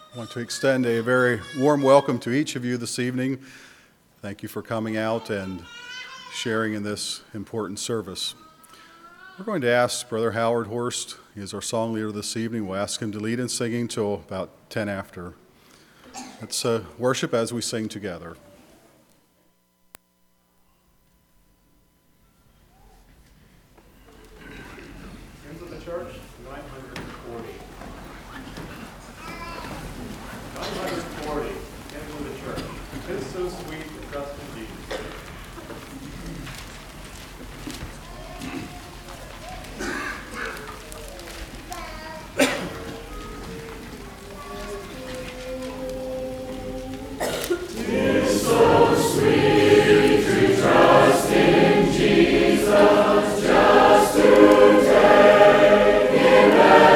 I want to extend a very warm welcome to each of you this evening. Thank you for coming out and sharing in this important service. We're going to ask Brother Howard Horst, he is our song leader this evening. We'll ask him to lead in singing till about 10 after. Let's worship as we sing together. Hymns of the Church, 940. 940, Hymns of the Church. 'Tis so sweet to trust in Jesus. Jesus, just to take Him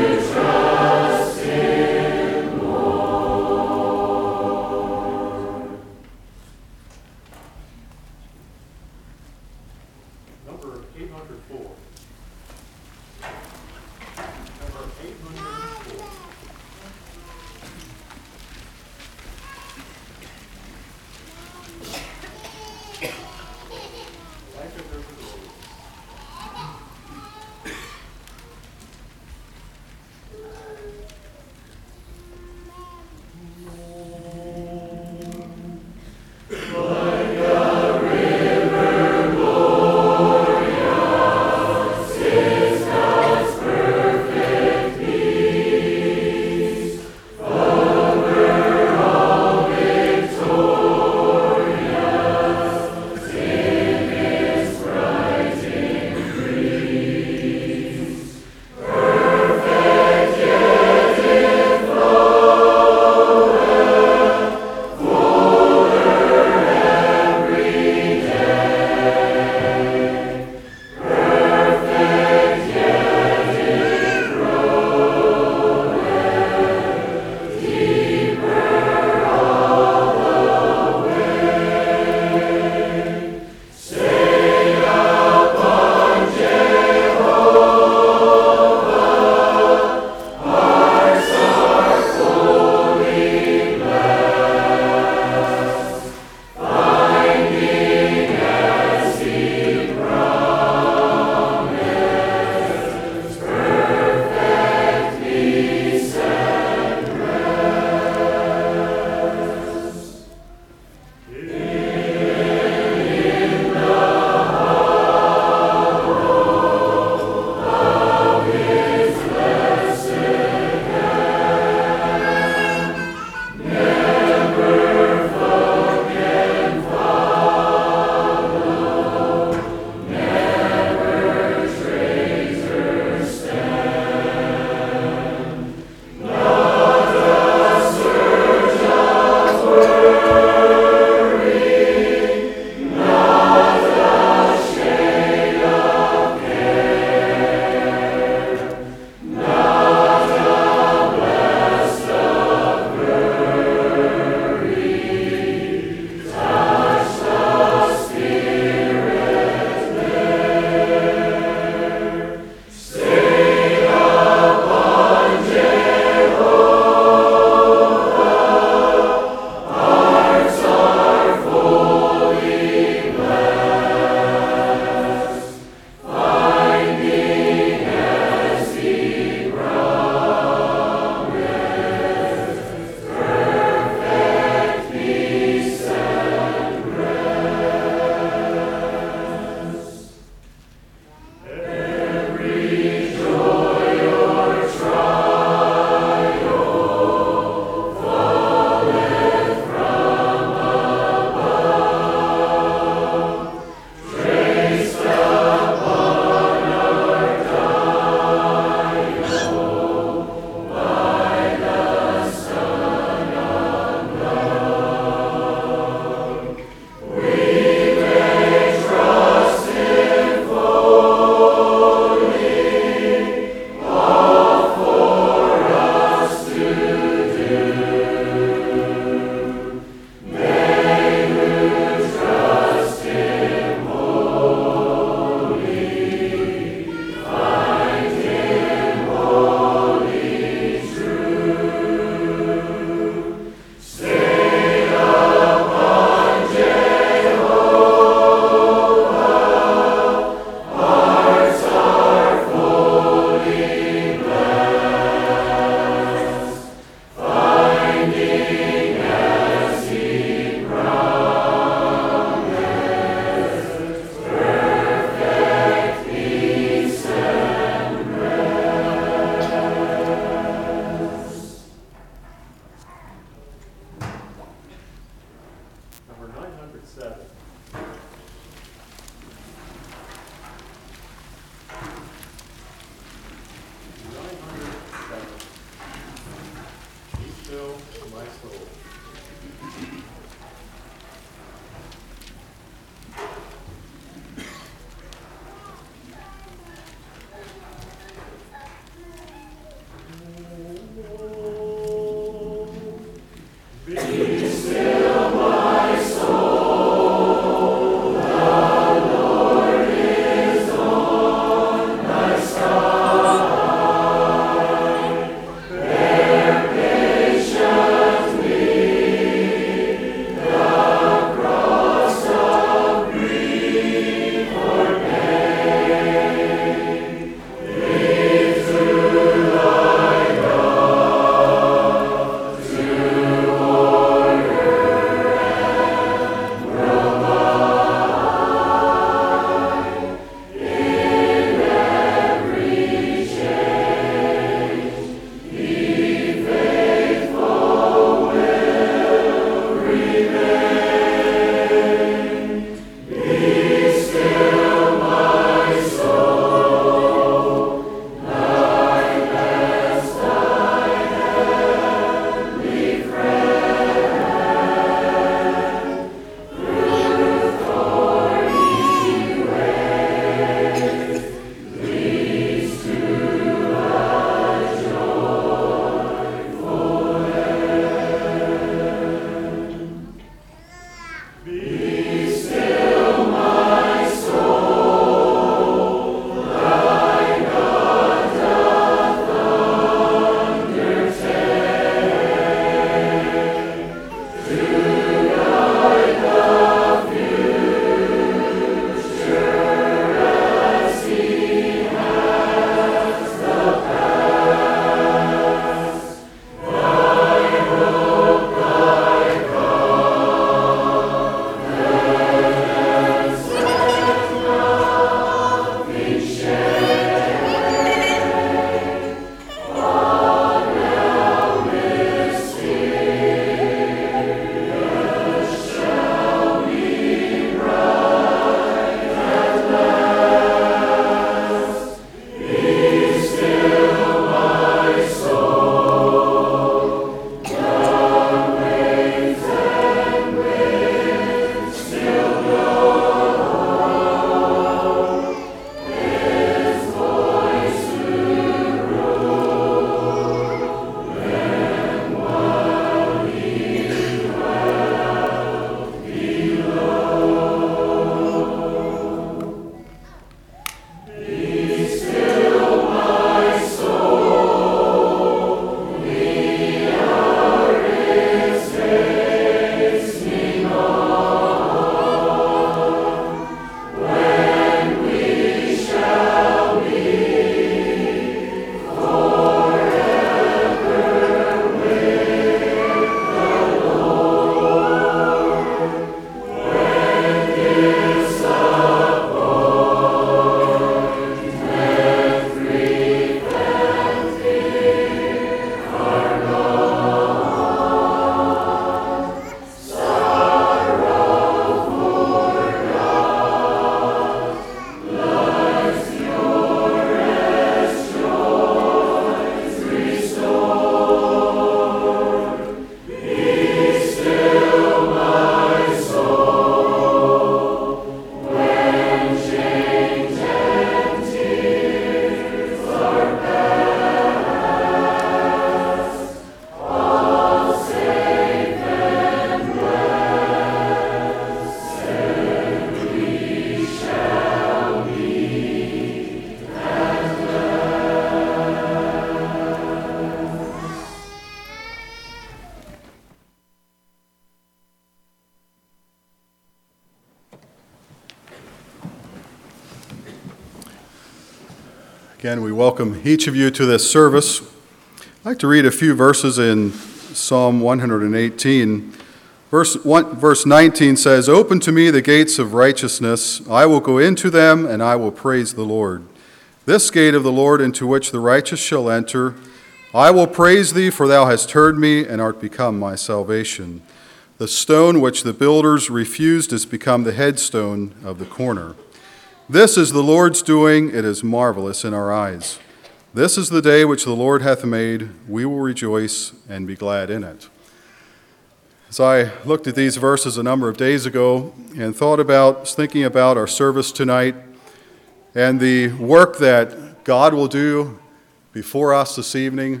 Again, we welcome each of you to this service. I'd like to read a few verses in Psalm 118. Verse 19 says, "Open to me the gates of righteousness. I will go into them, and I will praise the Lord. This gate of the Lord into which the righteous shall enter. I will praise thee, for thou hast heard me, and art become my salvation. The stone which the builders refused is become the headstone of the corner. This is the Lord's doing, it is marvelous in our eyes. This is the day which the Lord hath made, we will rejoice and be glad in it." As I looked at these verses a number of days ago and thinking about our service tonight and the work that God will do before us this evening,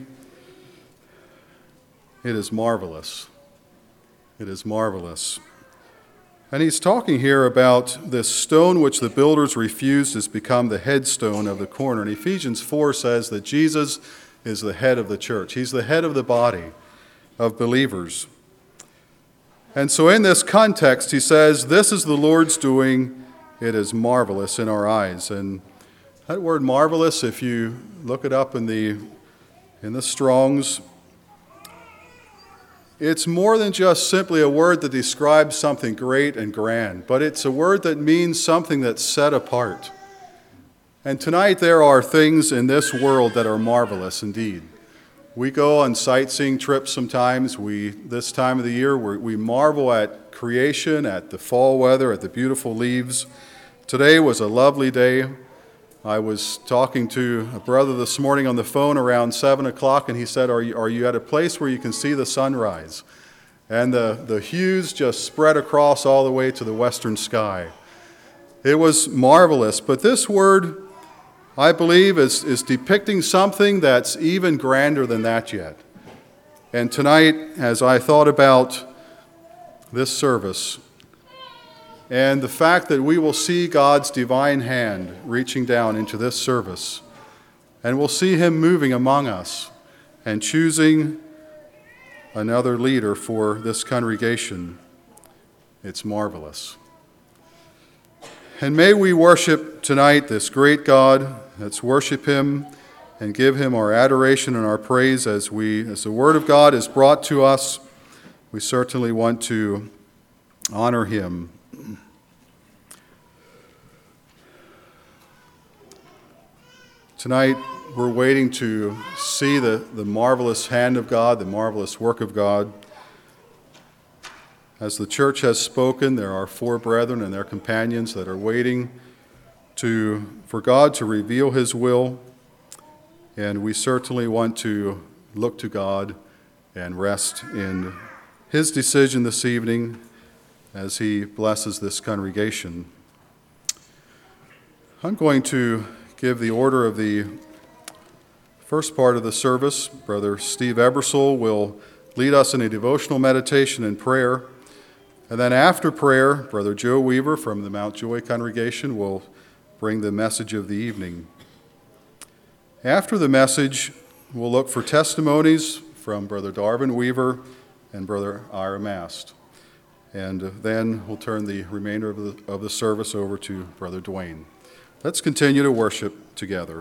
it is marvelous. It is marvelous. And he's talking here about this stone which the builders refused has become the headstone of the corner. And Ephesians 4 says that Jesus is the head of the church. He's the head of the body of believers. And so in this context, he says, this is the Lord's doing. It is marvelous in our eyes. And that word marvelous, if you look it up in the Strong's, it's more than just simply a word that describes something great and grand, but it's a word that means something that's set apart. And tonight there are things in this world that are marvelous indeed. We go on sightseeing trips sometimes. This time of the year, we marvel at creation, at the fall weather, at the beautiful leaves. Today was a lovely day. I was talking to a brother this morning on the phone around 7 o'clock, and he said, are you at a place where you can see the sunrise? And the hues just spread across all the way to the western sky. It was marvelous, but this word, I believe, is depicting something that's even grander than that yet. And tonight, as I thought about this service, and the fact that we will see God's divine hand reaching down into this service, and we'll see him moving among us and choosing another leader for this congregation, it's marvelous. And may we worship tonight this great God. Let's worship him and give him our adoration and our praise as the word of God is brought to us. We certainly want to honor him. Tonight, we're waiting to see the marvelous hand of God, the marvelous work of God. As the church has spoken, there are 4 brethren and their companions that are waiting for God to reveal his will, and we certainly want to look to God and rest in his decision this evening as he blesses this congregation. I'm going to give the order of the first part of the service. Brother Steve Ebersole will lead us in a devotional meditation and prayer. And then after prayer, Brother Joe Weaver from the Mount Joy congregation will bring the message of the evening. After the message, we'll look for testimonies from Brother Darvin Weaver and Brother Ira Mast. And then we'll turn the remainder of the service over to Brother Dwayne. Let's continue to worship together.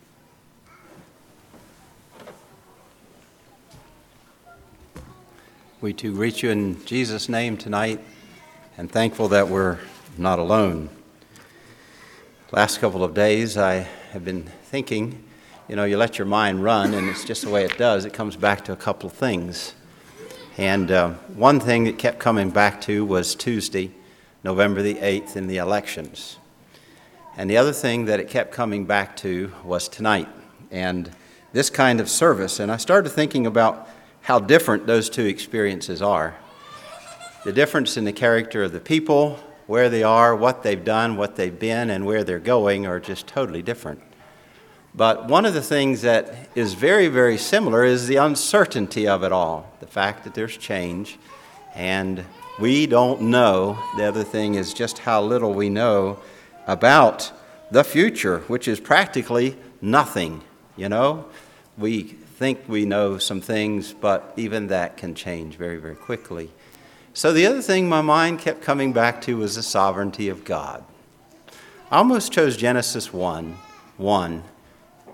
We too greet you in Jesus' name tonight, and thankful that we're not alone. Last couple of days I have been thinking, you let your mind run, and it's just the way it does. It comes back to a couple of things. And one thing that kept coming back to was Tuesday, November the 8th, in the elections. And the other thing that it kept coming back to was tonight and this kind of service. And I started thinking about how different those two experiences are. The difference in the character of the people, where they are, what they've done, what they've been, and where they're going are just totally different. But one of the things that is very, very similar is the uncertainty of it all, the fact that there's change, and we don't know. The other thing is just how little we know about the future, which is practically nothing. We think we know some things, but even that can change very, very quickly. So the other thing my mind kept coming back to was the sovereignty of God. I almost chose Genesis 1:1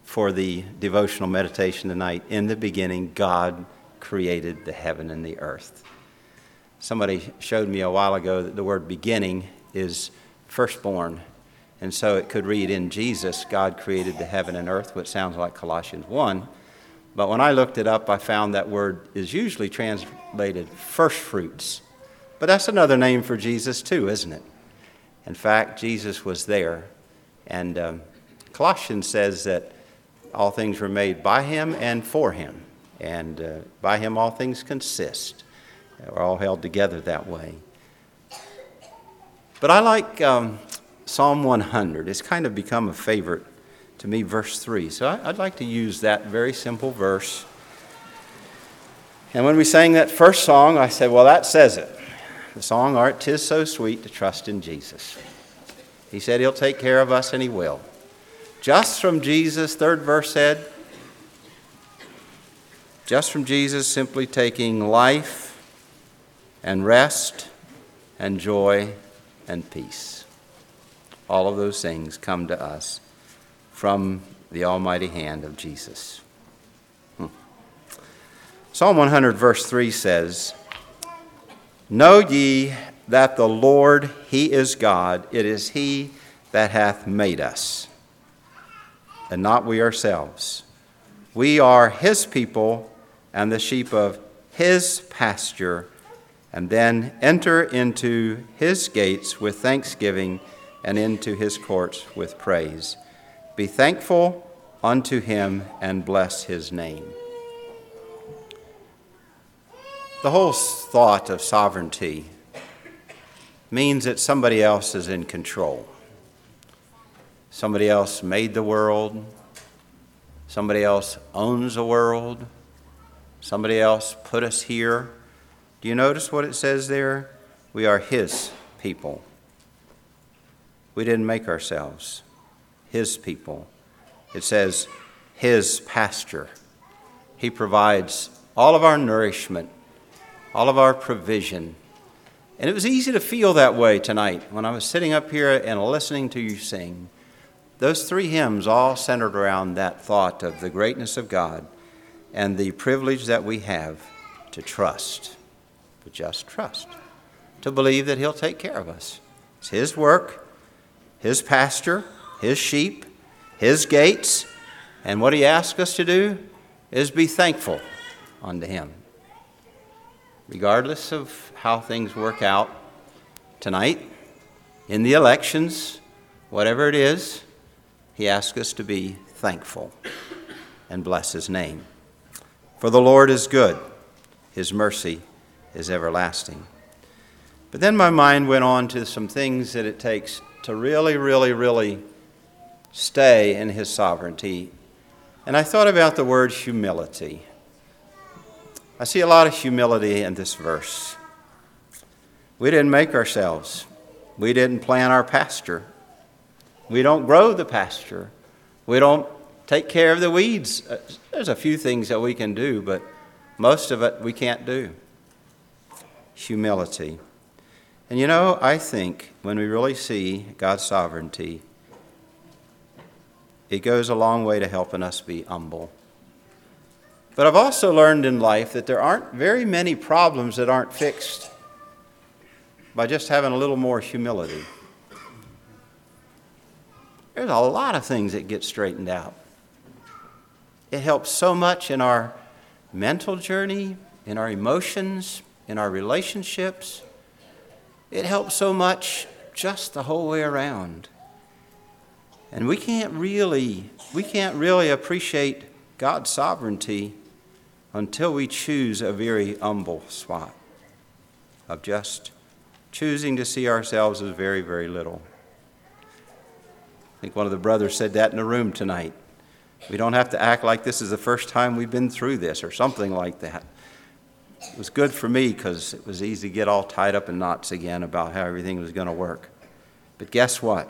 for the devotional meditation tonight. In the beginning, God created the heaven and the earth. Somebody showed me a while ago that the word beginning is firstborn. And so it could read, in Jesus, God created the heaven and earth, which sounds like Colossians 1. But when I looked it up, I found that word is usually translated first fruits. But that's another name for Jesus too, isn't it? In fact, Jesus was there. And Colossians says that all things were made by him and for him. And by him all things consist. We're all held together that way. But I like Psalm 100. It's kind of become a favorite to me, verse 3. So I'd like to use that very simple verse. And when we sang that first song, I said, well, that says it. The song, "Art 'Tis So Sweet to Trust in Jesus." He said he'll take care of us, and he will. Just from Jesus, third verse said, just from Jesus simply taking life and rest and joy and peace. All of those things come to us from the almighty hand of Jesus. Psalm 100 verse 3 says, "Know ye that the Lord, he is God. It is he that hath made us, and not we ourselves. We are his people and the sheep of his pasture. And then enter into his gates with thanksgiving and into his courts with praise. Be thankful unto him and bless his name." The whole thought of sovereignty means that somebody else is in control. Somebody else made the world. Somebody else owns the world. Somebody else put us here. Do you notice what it says there? We are his people. We didn't make ourselves. His people. It says his pasture. He provides all of our nourishment, all of our provision. And it was easy to feel that way tonight when I was sitting up here and listening to you sing. Those three hymns all centered around that thought of the greatness of God and the privilege that we have to trust, to just trust, to believe that he'll take care of us. It's his work, his pasture, his sheep, his gates, and what he asks us to do is be thankful unto him. Regardless of how things work out tonight, in the elections, whatever it is, he asks us to be thankful and bless his name. For the Lord is good. His mercy is everlasting. But then my mind went on to some things that it takes to really stay in his sovereignty. And I thought about the word humility. I see a lot of humility in this verse. We didn't make ourselves. We didn't plant our pasture. We don't grow the pasture. We don't take care of the weeds. There's a few things that we can do, but most of it we can't do. Humility. And you know, I think when we really see God's sovereignty, it goes a long way to helping us be humble. But I've also learned in life that there aren't very many problems that aren't fixed by just having a little more humility. There's a lot of things that get straightened out. It helps so much in our mental journey, in our emotions, in our relationships. It helps so much just the whole way around. And we can't really appreciate God's sovereignty until we choose a very humble spot of just choosing to see ourselves as very, very little. I think one of the brothers said that in the room tonight. We don't have to act like this is the first time we've been through this or something like that. It was good for me because it was easy to get all tied up in knots again about how everything was going to work. But guess what?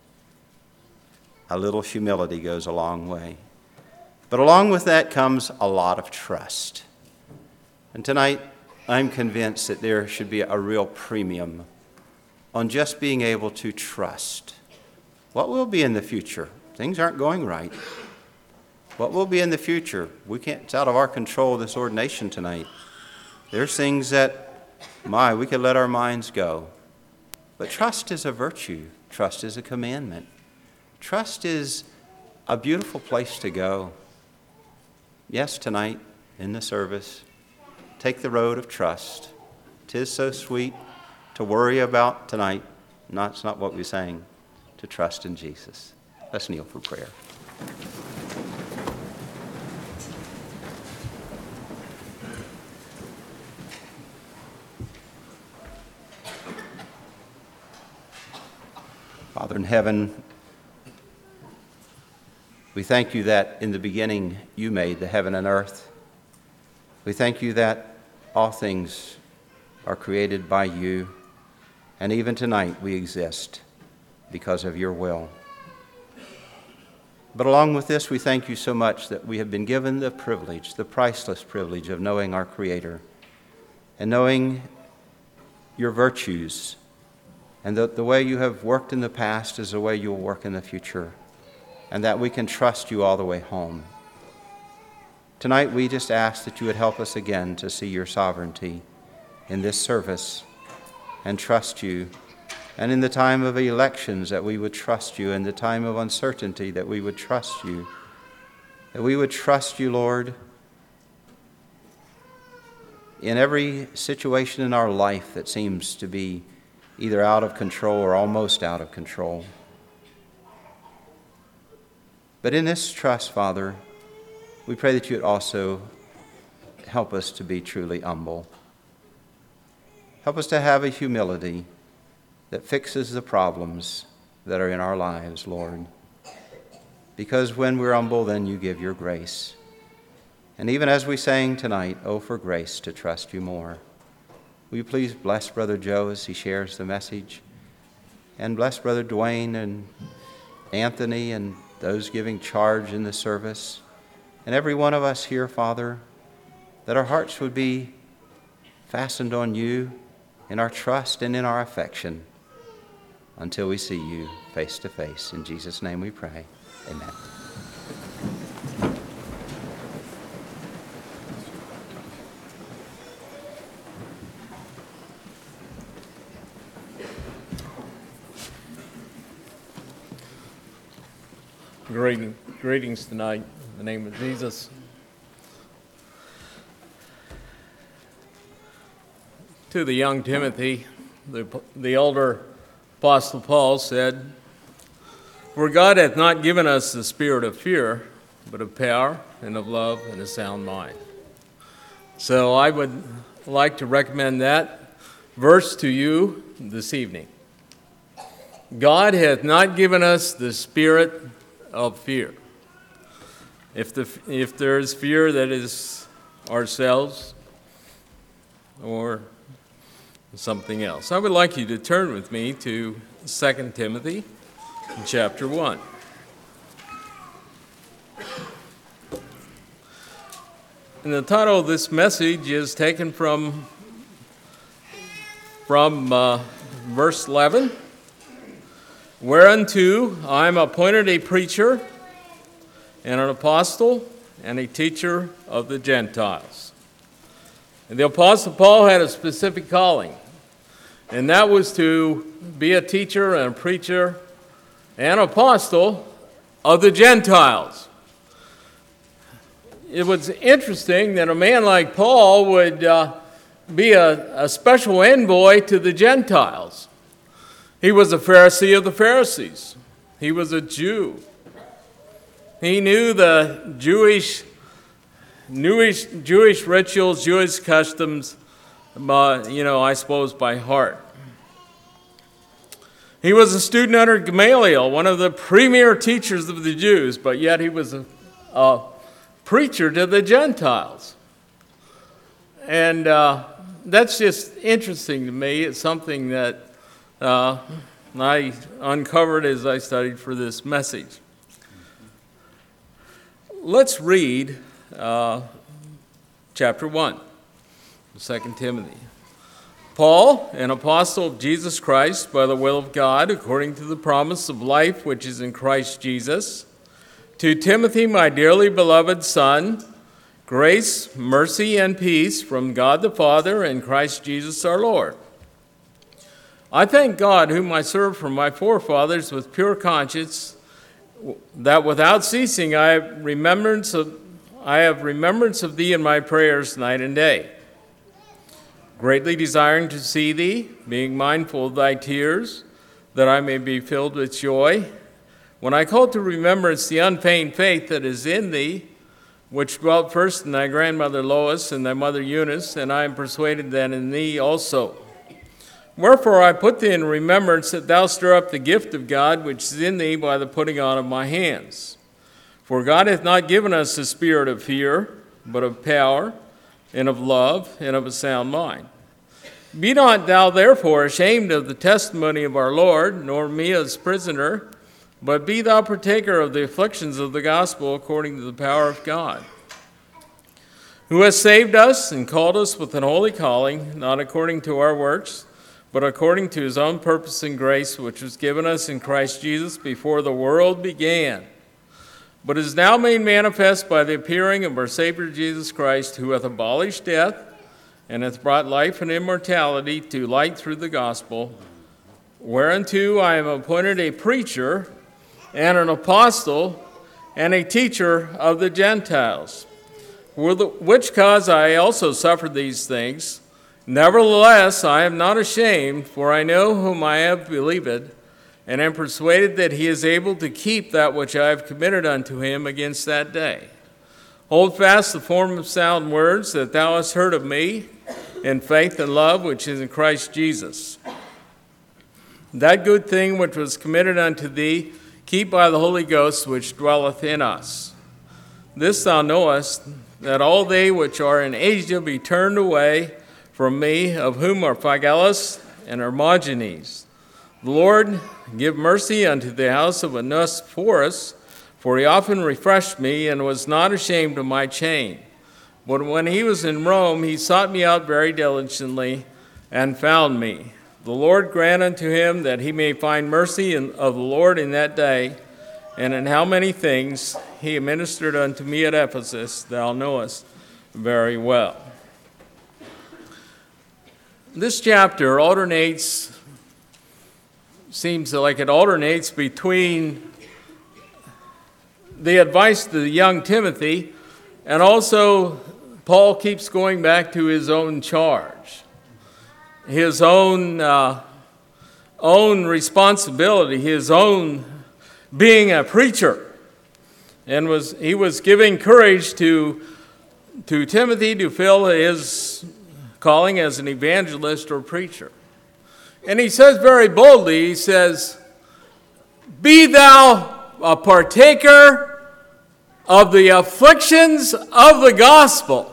A little humility goes a long way. But along with that comes a lot of trust. And tonight, I'm convinced that there should be a real premium on just being able to trust. What will be in the future? Things aren't going right. What will be in the future? It's out of our control, this ordination tonight. There's things that, we could let our minds go. But trust is a virtue. Trust is a commandment. Trust is a beautiful place to go. Yes, tonight in the service, take the road of trust. 'Tis so sweet to worry about tonight. It's not what we're saying, to trust in Jesus. Let's kneel for prayer. Father in heaven, we thank you that in the beginning you made the heaven and earth. We thank you that all things are created by you, and even tonight we exist because of your will. But along with this, we thank you so much that we have been given the privilege, the priceless privilege of knowing our Creator and knowing your virtues, and that the way you have worked in the past is the way you will work in the future, and that we can trust you all the way home. Tonight we just ask that you would help us again to see your sovereignty in this service and trust you. And in the time of elections, that we would trust you. In the time of uncertainty, that we would trust you. That we would trust you, Lord, in every situation in our life that seems to be either out of control or almost out of control. But in this trust, Father, we pray that you would also help us to be truly humble. Help us to have a humility that fixes the problems that are in our lives, Lord. Because when we're humble, then you give your grace. And even as we sang tonight, oh, for grace to trust you more. Will you please bless Brother Joe as he shares the message? And bless Brother Dwayne and Anthony and those giving charge in the service. And every one of us here, Father, that our hearts would be fastened on you in our trust and in our affection until we see you face to face. In Jesus' name we pray. Amen. Greetings tonight in the name of Jesus. To the young Timothy, the elder Apostle Paul said, "For God hath not given us the spirit of fear, but of power and of love and a sound mind." So I would like to recommend that verse to you this evening. God hath not given us the spirit of fear. If there is fear, that is ourselves or something else. I would like you to turn with me to 2 Timothy chapter 1. And the title of this message is taken from verse 11. "Whereunto I am appointed a preacher and an apostle and a teacher of the Gentiles." And the Apostle Paul had a specific calling, and that was to be a teacher and a preacher and apostle of the Gentiles. It was interesting that a man like Paul would be a special envoy to the Gentiles. He was a Pharisee of the Pharisees. He was a Jew. He knew the Jewish rituals, Jewish customs, I suppose by heart. He was a student under Gamaliel, one of the premier teachers of the Jews, but yet he was a preacher to the Gentiles. And that's just interesting to me. It's something that I uncovered as I studied for this message. Let's read chapter 1, 2 Timothy. "Paul, an apostle of Jesus Christ, by the will of God, according to the promise of life which is in Christ Jesus, To Timothy, my dearly beloved son, grace, mercy, and peace from God the Father and Christ Jesus our Lord. I thank God, whom I serve from my forefathers with pure conscience, that without ceasing I have remembrance of thee in my prayers night and day, greatly desiring to see thee, being mindful of thy tears, that I may be filled with joy. When I call to remembrance the unfeigned faith that is in thee, which dwelt first in thy grandmother Lois and thy mother Eunice, and I am persuaded that in thee also. Wherefore I put thee in remembrance that thou stir up the gift of God which is in thee by the putting on of my hands. For God hath not given us the spirit of fear, but of power, and of love, and of a sound mind. Be not thou therefore ashamed of the testimony of our Lord, nor me as prisoner, but be thou partaker of the afflictions of the gospel according to the power of God, who has saved us and called us with an holy calling, not according to our works, but according to his own purpose and grace, which was given us in Christ Jesus before the world began, but is now made manifest by the appearing of our Savior Jesus Christ, who hath abolished death, and hath brought life and immortality to light through the gospel, whereunto I am appointed a preacher, and an apostle, and a teacher of the Gentiles, for which cause I also suffered these things. Nevertheless, I am not ashamed, for I know whom I have believed, and am persuaded that he is able to keep that which I have committed unto him against that day. Hold fast the form of sound words that thou hast heard of me, in faith and love which is in Christ Jesus. That good thing which was committed unto thee, keep by the Holy Ghost which dwelleth in us. This thou knowest, that all they which are in Asia be turned away from me, of whom are Phygellus and Hermogenes. The Lord give mercy unto the house of Onesiphorus, for he often refreshed me, and was not ashamed of my chain. But when he was in Rome, he sought me out very diligently, and found me. The Lord grant unto him that he may find mercy of the Lord in that day, and in how many things he ministered unto me at Ephesus, thou knowest very well. This chapter seems like it alternates between the advice to the young Timothy, and also Paul keeps going back to his own charge, his own responsibility, his own being a preacher. And he was giving courage to Timothy to fill his calling as an evangelist or preacher. And he says very boldly, he says, be thou a partaker of the afflictions of the gospel.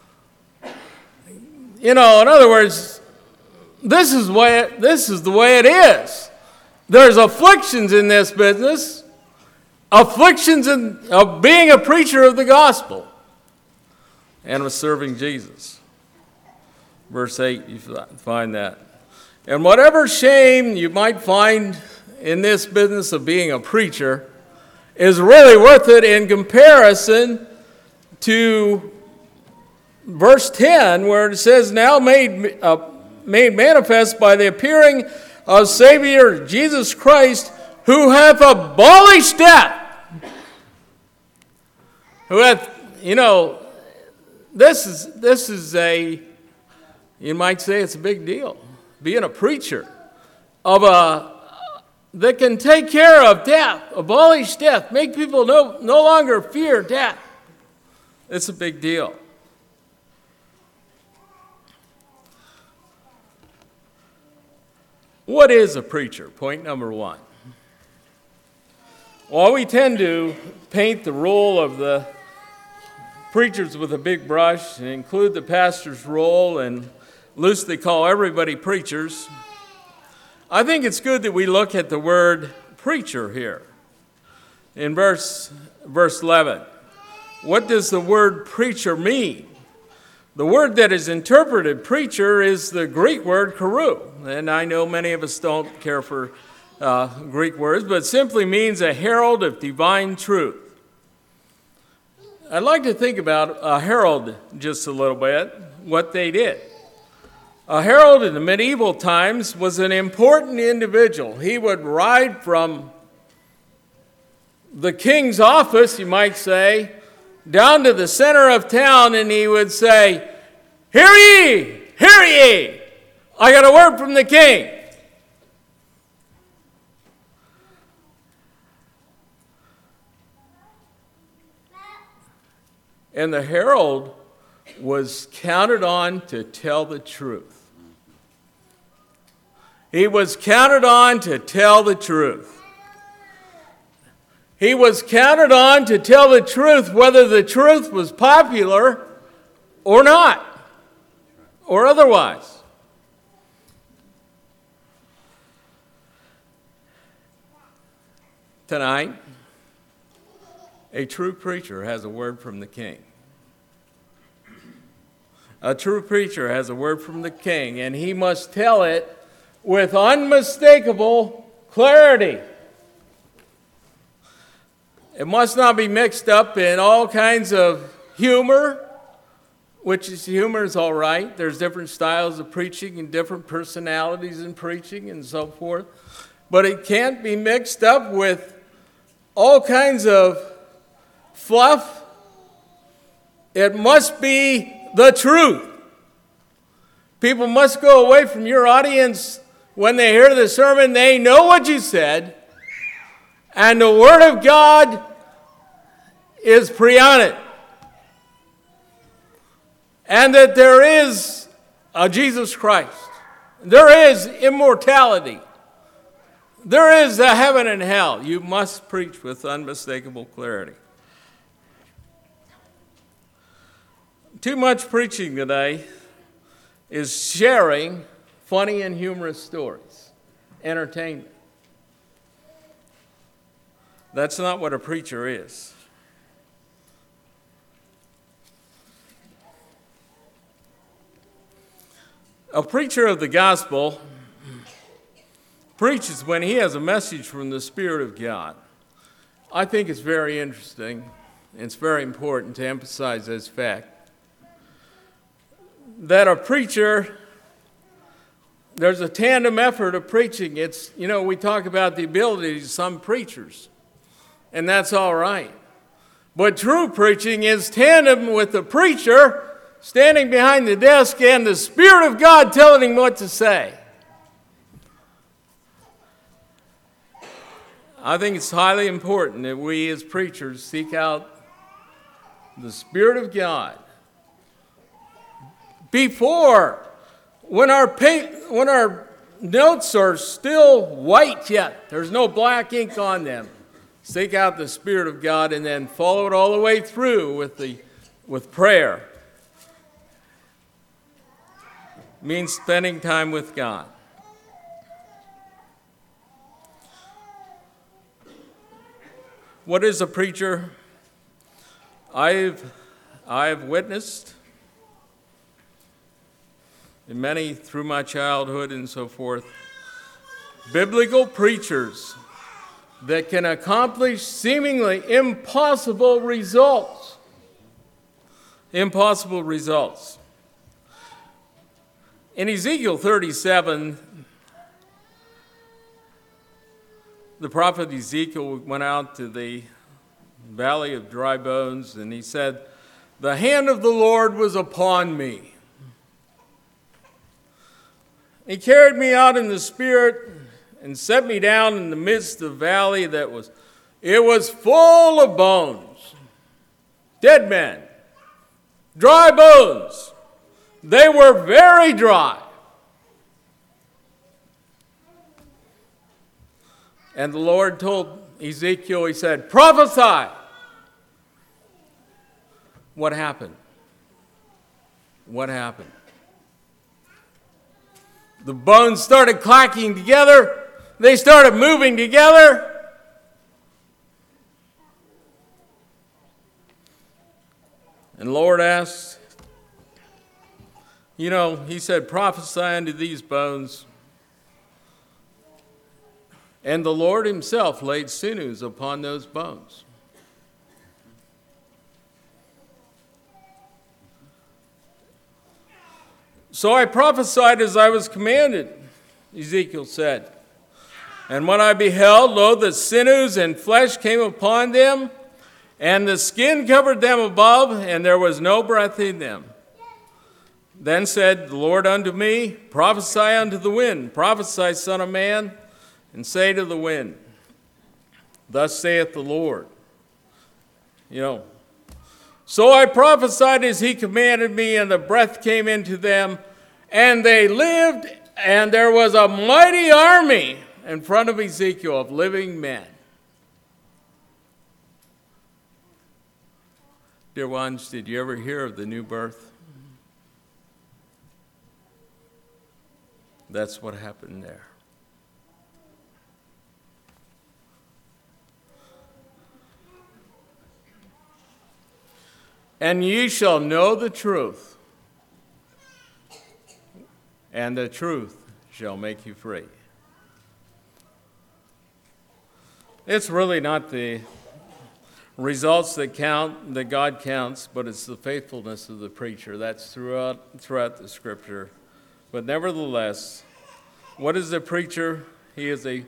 In other words, this is the way it is. There's afflictions in this business, afflictions of being a preacher of the gospel and of serving Jesus. Verse 8, you find that. And whatever shame you might find in this business of being a preacher is really worth it in comparison to verse 10, where it says, now made manifest by the appearing of Savior Jesus Christ, who hath abolished death. Who hath, this is you might say it's a big deal. Being a preacher that can take care of death, abolish death, make people no longer fear death. It's a big deal. What is a preacher? Point number one. Well, we tend to paint the role of the preachers with a big brush and include the pastor's role and loosely call everybody preachers. I think it's good that we look at the word preacher here in verse 11. What does the word preacher mean? The word that is interpreted preacher is the Greek word karou. And I know many of us don't care for Greek words, but it simply means a herald of divine truth. I'd like to think about a herald just a little bit, what they did. A herald in the medieval times was an important individual. He would ride from the king's office, you might say, down to the center of town, and he would say, "Hear ye! Hear ye! I got a word from the king." And the herald was counted on to tell the truth. He was counted on to tell the truth. He was counted on to tell the truth, whether the truth was popular or not, or otherwise. Tonight, a true preacher has a word from the king. A true preacher has a word from the king, and he must tell it with unmistakable clarity. It must not be mixed up in all kinds of humor, which is humor is all right. There's different styles of preaching and different personalities in preaching and so forth. But it can't be mixed up with all kinds of fluff. It must be the truth. People must go away from your audience when they hear the sermon. They know what you said, and the Word of God is preeminent. And that there is a Jesus Christ. There is immortality. There is a heaven and hell. You must preach with unmistakable clarity. Too much preaching today is sharing funny and humorous stories, entertainment. That's not what a preacher is. A preacher of the gospel preaches when he has a message from the Spirit of God. I think it's very interesting, and it's very important to emphasize this fact, that a preacher, there's a tandem effort of preaching. It's, we talk about the abilities of some preachers, and that's all right. But true preaching is tandem with the preacher standing behind the desk and the Spirit of God telling him what to say. I think it's highly important that we as preachers seek out the Spirit of God before, when our notes are still white yet, there's no black ink on them. Seek out the Spirit of God and then follow it all the way through with prayer. It means spending time with God. What is a preacher? I've witnessed in many through my childhood and so forth, biblical preachers that can accomplish seemingly impossible results. Impossible results. In Ezekiel 37, the prophet Ezekiel went out to the valley of dry bones, and he said, "The hand of the Lord was upon me. He carried me out in the Spirit and set me down in the midst of the valley that was full of bones, dead men, dry bones. They were very dry. And the Lord told Ezekiel, he said, prophesy. What happened? What happened? The bones started clacking together. They started moving together. And the Lord asked, he said, prophesy unto these bones. And the Lord himself laid sinews upon those bones. So I prophesied as I was commanded, Ezekiel said. And when I beheld, lo, the sinews and flesh came upon them, and the skin covered them above, and there was no breath in them. Then said the Lord unto me, prophesy unto the wind, prophesy, son of man, and say to the wind, thus saith the Lord. So I prophesied as he commanded me, and the breath came into them, and they lived, and there was a mighty army in front of Ezekiel of living men. Dear ones, did you ever hear of the new birth? That's what happened there. And ye shall know the truth, and the truth shall make you free. It's really not the results that count, that God counts, but it's the faithfulness of the preacher. That's throughout the Scripture. But nevertheless, what is a preacher? He is a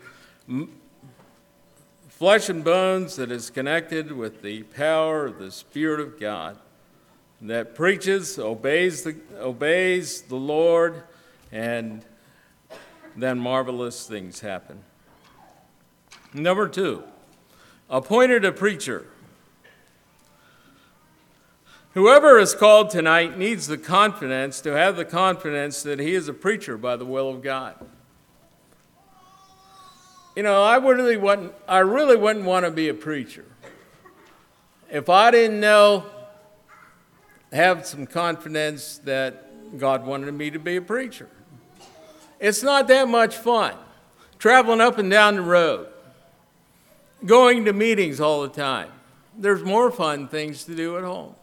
flesh and bones that is connected with the power of the Spirit of God, that preaches, obeys the Lord, and then marvelous things happen. Number 2, appointed a preacher. Whoever is called tonight needs the confidence, to have the confidence that he is a preacher by the will of God. I really wouldn't want to be a preacher if I didn't have some confidence that God wanted me to be a preacher. It's not that much fun traveling up and down the road, going to meetings all the time. There's more fun things to do at home.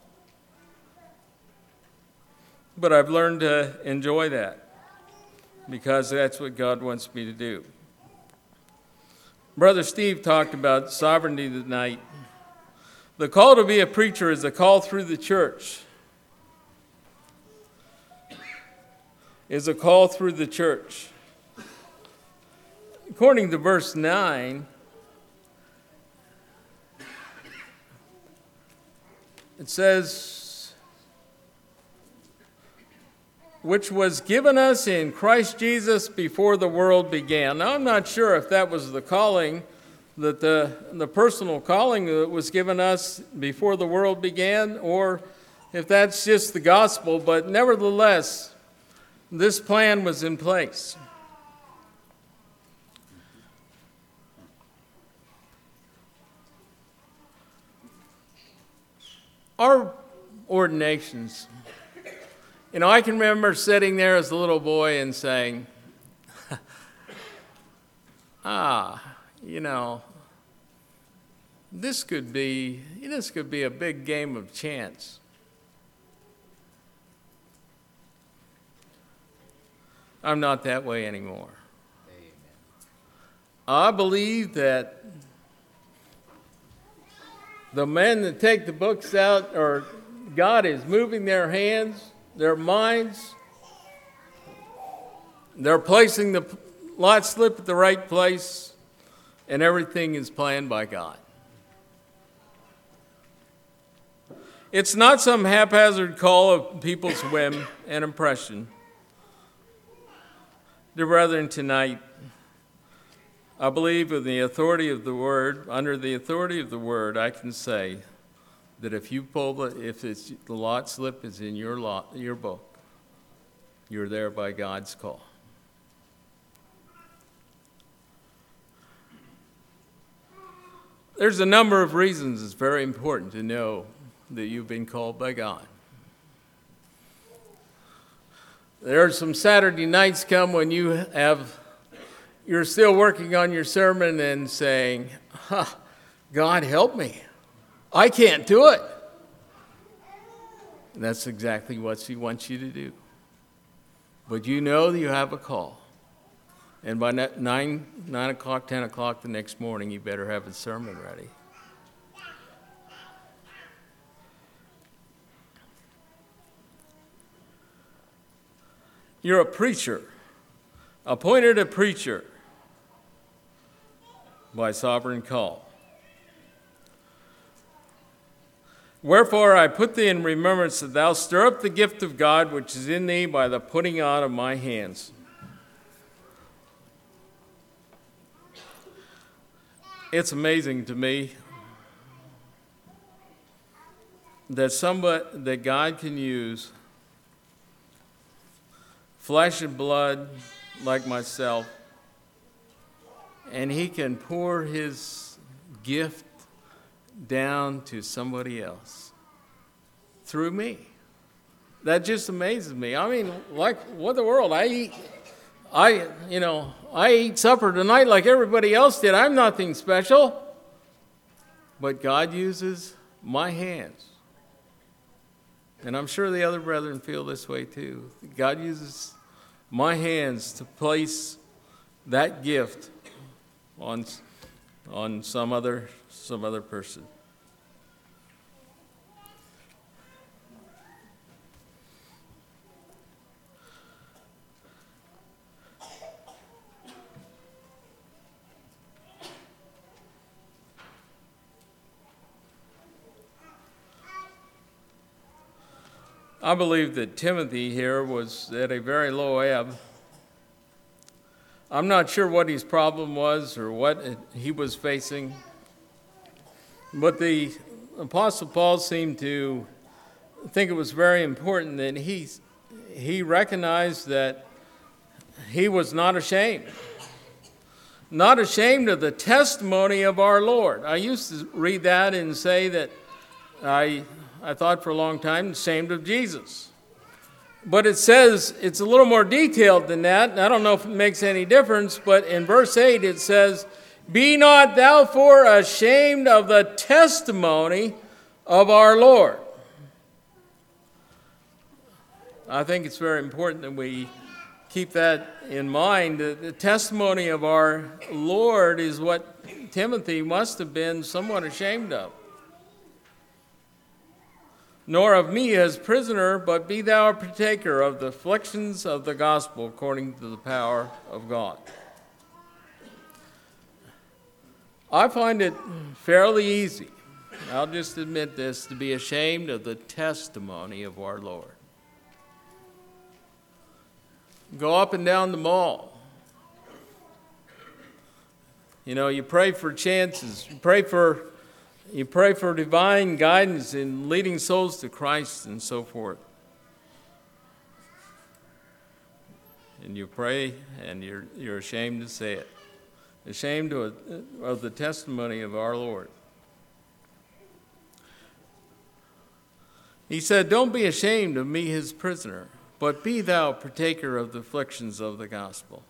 But I've learned to enjoy that because that's what God wants me to do. Brother Steve talked about sovereignty tonight. The call to be a preacher is a call through the church. According to verse 9, it says, which was given us in Christ Jesus before the world began. Now, I'm not sure if that was the calling, that the personal calling that was given us before the world began, or if that's just the gospel, but nevertheless, this plan was in place. Our ordinations, I can remember sitting there as a little boy and saying, this could be a big game of chance. I'm not that way anymore. Amen. I believe that the men that take the books out, or God is moving their hands, their minds. They're placing the lot slip at the right place, and everything is planned by God. It's not some haphazard call of people's whim and impression. Dear brethren, tonight, I believe in the authority of the Word, under the authority of the Word, I can say that if the lot slip is in your book, you're there by God's call. There's a number of reasons it's very important to know that you've been called by God. There are some Saturday nights come when you're still working on your sermon and saying, God help me. I can't do it. And that's exactly what he wants you to do. But you know that you have a call. And by 9 o'clock, 10 o'clock the next morning, you better have a sermon ready. You're a preacher, appointed a preacher by sovereign call. Wherefore I put thee in remembrance that thou stir up the gift of God which is in thee by the putting on of my hands. It's amazing to me that God can use flesh and blood like myself, and he can pour his gift down to somebody else through me. That just amazes me. I mean, like, what the world? I eat supper tonight like everybody else did. I'm nothing special. But God uses my hands. And I'm sure the other brethren feel this way too. God uses my hands to place that gift on some other person. I believe that Timothy here was at a very low ebb. I'm not sure what his problem was or what he was facing, but the Apostle Paul seemed to think it was very important that he recognized that he was not ashamed of the testimony of our Lord. I used to read that and say that I thought for a long time, ashamed of Jesus. But it says, it's a little more detailed than that, and I don't know if it makes any difference, but in verse 8 it says, "Be not thou therefore ashamed of the testimony of our Lord." I think it's very important that we keep that in mind. The testimony of our Lord is what Timothy must have been somewhat ashamed of. "Nor of me as prisoner, but be thou a partaker of the afflictions of the gospel according to the power of God." I find it fairly easy, I'll just admit this, to be ashamed of the testimony of our Lord. Go up and down the mall. You pray for chances, you pray for divine guidance in leading souls to Christ and so forth. And you pray and you're ashamed to say it. Ashamed of the testimony of our Lord. He said, "Don't be ashamed of me, his prisoner, but be thou partaker of the afflictions of the gospel."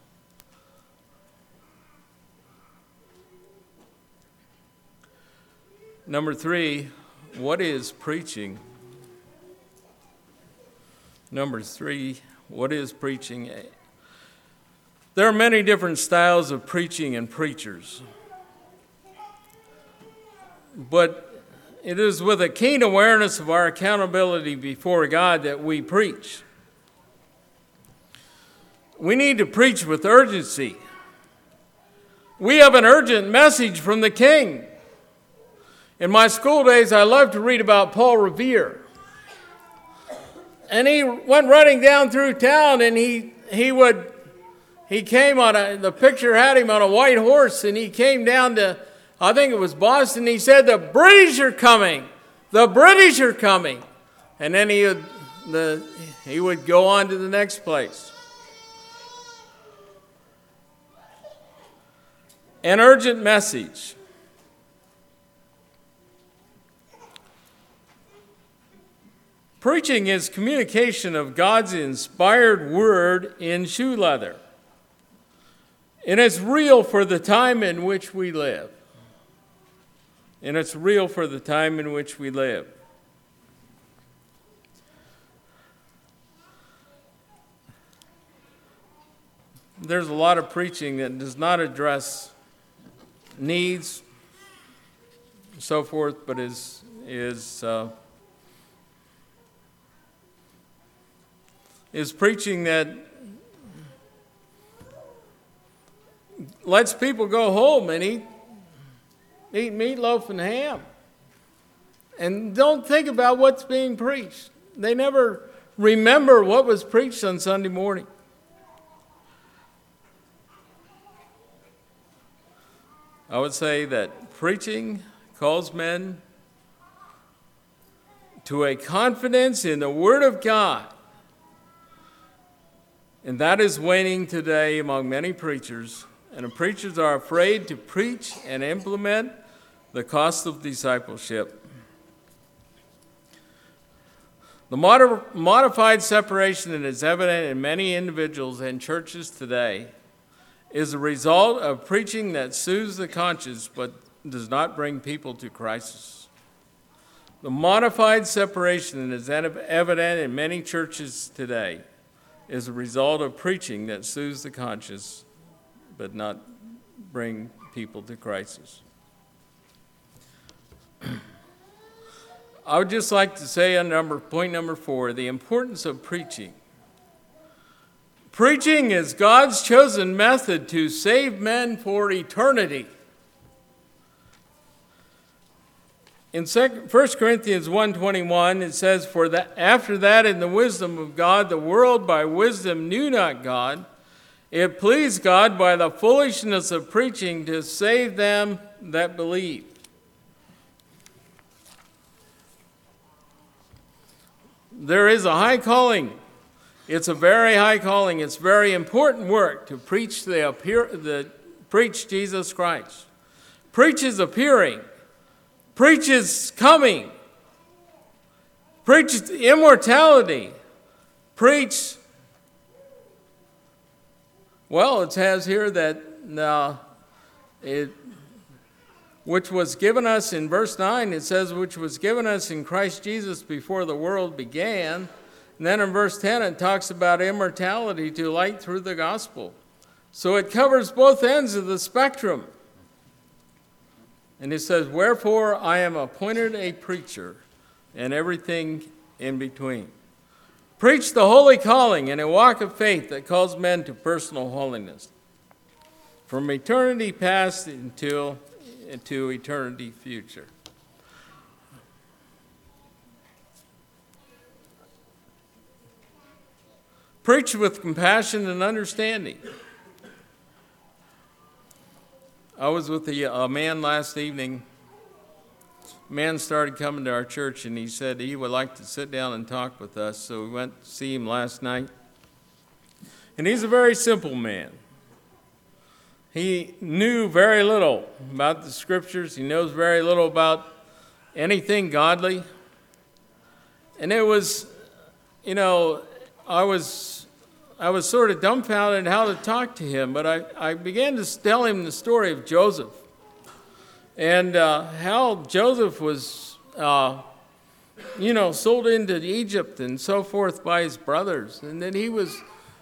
Number 3, what is preaching? Number 3, what is preaching? There are many different styles of preaching and preachers. But it is with a keen awareness of our accountability before God that we preach. We need to preach with urgency. We have an urgent message from the King. In my school days, I loved to read about Paul Revere. And he went running down through town, and he came on the picture had him on a white horse, and he came down to, I think it was Boston. He said, "The British are coming. The British are coming." And then he would go on to the next place. An urgent message. Preaching is communication of God's inspired word in shoe leather. And it's real for the time in which we live. There's a lot of preaching that does not address needs and so forth, but is preaching that lets people go home and eat meatloaf and ham. And don't think about what's being preached. They never remember what was preached on Sunday morning. I would say that preaching calls men to a confidence in the Word of God. And that is waning today among many preachers. And the preachers are afraid to preach and implement the cost of discipleship. The modified separation that is evident in many individuals and churches today is a result of preaching that soothes the conscience but does not bring people to Christ. The modified separation that is evident in many churches today is a result of preaching that soothes the conscience but not bring people to Christ. I would just like to say on point number 4, the importance of preaching. Preaching is God's chosen method to save men for eternity. In 1 Corinthians 1:21, it says, "For that after that in the wisdom of God, the world by wisdom knew not God. It pleased God by the foolishness of preaching to save them that believe." There is a high calling. It's a very high calling. It's very important work to preach preach Jesus Christ. Preach His appearing. Preach His coming. Preach immortality. Preach. Well, it says here that which was given us in verse 9, it says, which was given us in Christ Jesus before the world began. And then in verse 10, it talks about immortality to light through the gospel. So it covers both ends of the spectrum. And it says, "Wherefore I am appointed a preacher," and everything in between. Preach the holy calling and a walk of faith that calls men to personal holiness. From eternity past into eternity future. Preach with compassion and understanding. I was with a man last evening. A man started coming to our church and he said he would like to sit down and talk with us. So we went to see him last night. And he's a very simple man. He knew very little about the scriptures. He knows very little about anything godly. And it was, I was sort of dumbfounded how to talk to him, but I began to tell him the story of Joseph and how Joseph was, sold into Egypt and so forth by his brothers. And then he was,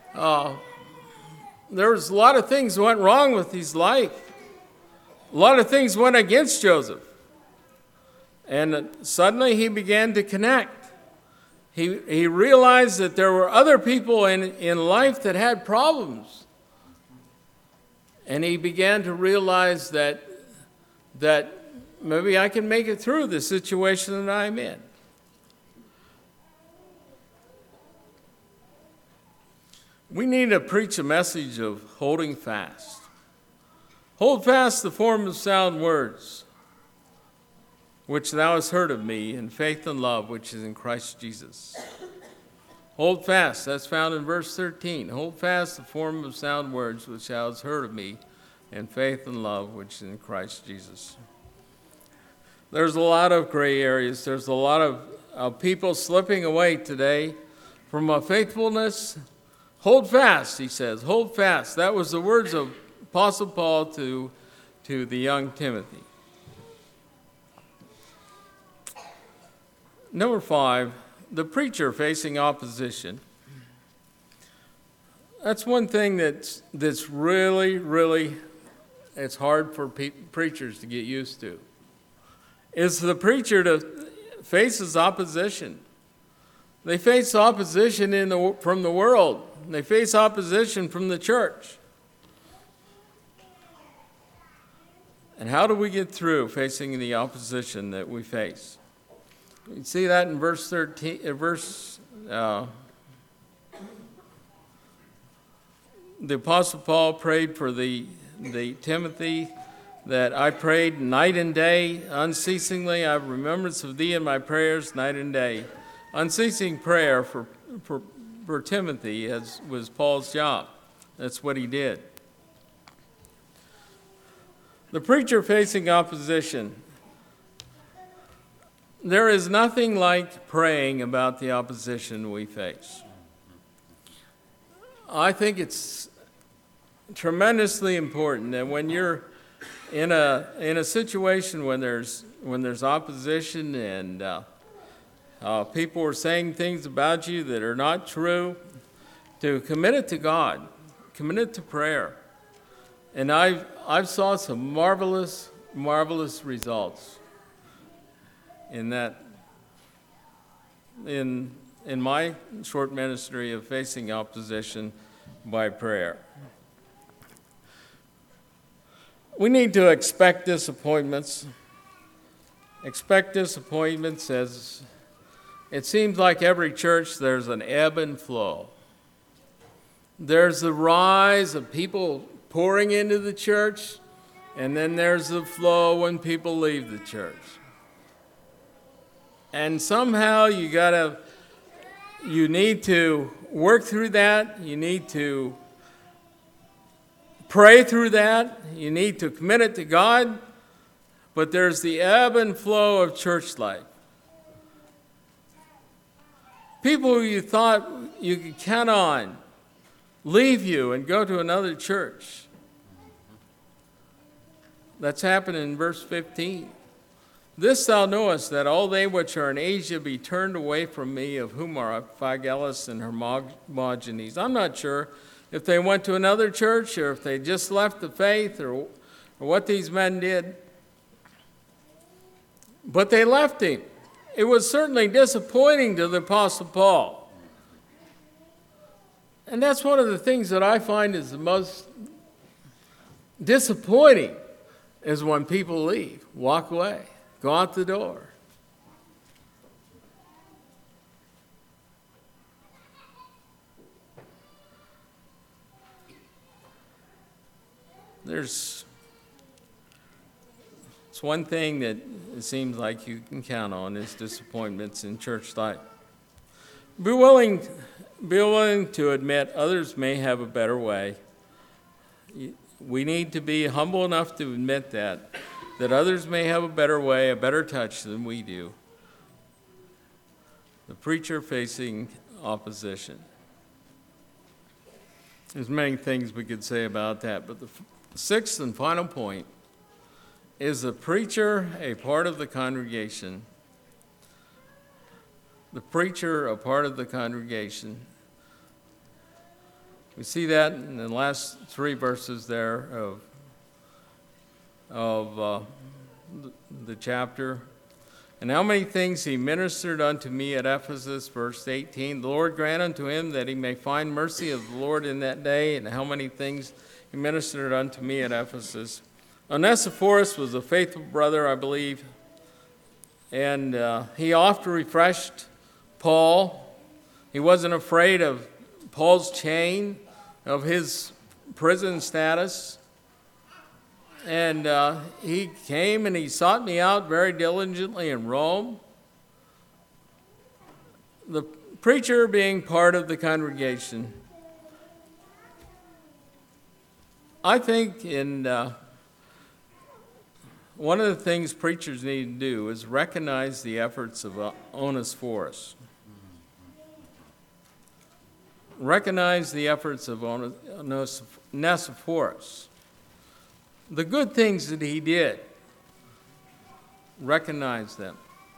there was a lot of things that went wrong with his life. A lot of things went against Joseph. And suddenly he began to connect. He realized that there were other people in life that had problems. And he began to realize that maybe I can make it through the situation that I'm in. We need to preach a message of holding fast. Hold fast the form of sound words, which thou hast heard of me, in faith and love, which is in Christ Jesus. Hold fast, that's found in verse 13. Hold fast the form of sound words, which thou hast heard of me, in faith and love, which is in Christ Jesus. There's a lot of gray areas. There's a lot of people slipping away today from a faithfulness. Hold fast, he says, hold fast. That was the words of Apostle Paul to the young Timothy. Number 5, the preacher facing opposition. That's one thing that's really, really, it's hard for preachers to get used to. Is the preacher faces opposition. They face opposition from the world. They face opposition from the church. And how do we get through facing the opposition that we face? You see that in verse 13, the Apostle Paul prayed for the Timothy, that I prayed night and day, unceasingly. I have remembrance of thee in my prayers night and day. Unceasing prayer for Timothy was Paul's job. That's what he did. The preacher facing opposition. There is nothing like praying about the opposition we face. I think it's tremendously important that when you're in a situation when there's opposition and people are saying things about you that are not true, to commit it to God, commit it to prayer. And I've saw some marvelous results in that, in my short ministry of facing opposition by prayer. We need to expect disappointments. Expect disappointments, as it seems like every church there's an ebb and flow. There's the rise of people pouring into the church, and then there's the flow when people leave the church. And somehow you need to work through that. You need to pray through that. You need to commit it to God. But there's the ebb and flow of church life. People who you thought you could count on leave you and go to another church. That's happened in verse 15. This thou knowest, that all they which are in Asia be turned away from me, of whom are Phygelus and Hermogenes. I'm not sure if they went to another church or if they just left the faith or what these men did. But they left him. It was certainly disappointing to the Apostle Paul. And that's one of the things that I find is the most disappointing, is when people leave, walk away, go out the door. It's one thing that it seems like you can count on is disappointments in church life. Be willing to admit others may have a better way. We need to be humble enough to admit that others may have a better way, a better touch than we do. The preacher facing opposition. There's many things we could say about that, but the sixth and final point is the preacher a part of the congregation? The preacher a part of the congregation. We see that in the last three verses there of the chapter. And how many things he ministered unto me at Ephesus, verse 18. The Lord grant unto him that he may find mercy of the Lord in that day. And how many things he ministered unto me at Ephesus. Onesiphorus was a faithful brother, I believe. And he oft refreshed Paul. He wasn't afraid of Paul's chain, of his prison status. And he came and he sought me out very diligently in Rome. The preacher being part of the congregation. I think one of the things preachers need to do is recognize the efforts of Onesiphorus. Recognize the efforts of Onesiphorus. The good things that he did, recognize them.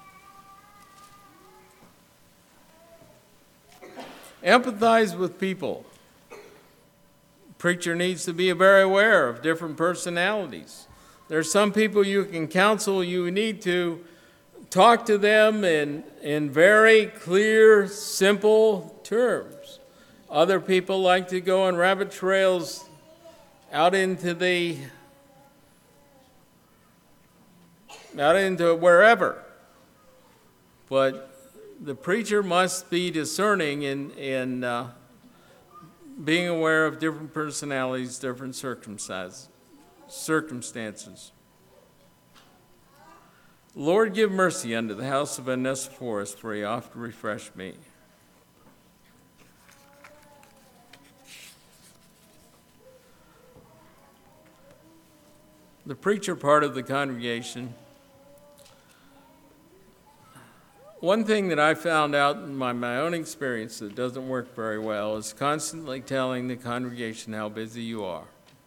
Empathize with people. Preacher needs to be very aware of different personalities. There's some people you can counsel, you need to talk to them in very clear, simple terms. Other people like to go on rabbit trails out into the out into wherever. But the preacher must be discerning in being aware of different personalities, different circumstances. Lord, give mercy unto the house of Onesiphorus, for he oft refreshed me. The preacher part of the congregation. One thing that I found out in my own experience that doesn't work very well is constantly telling the congregation how busy you are.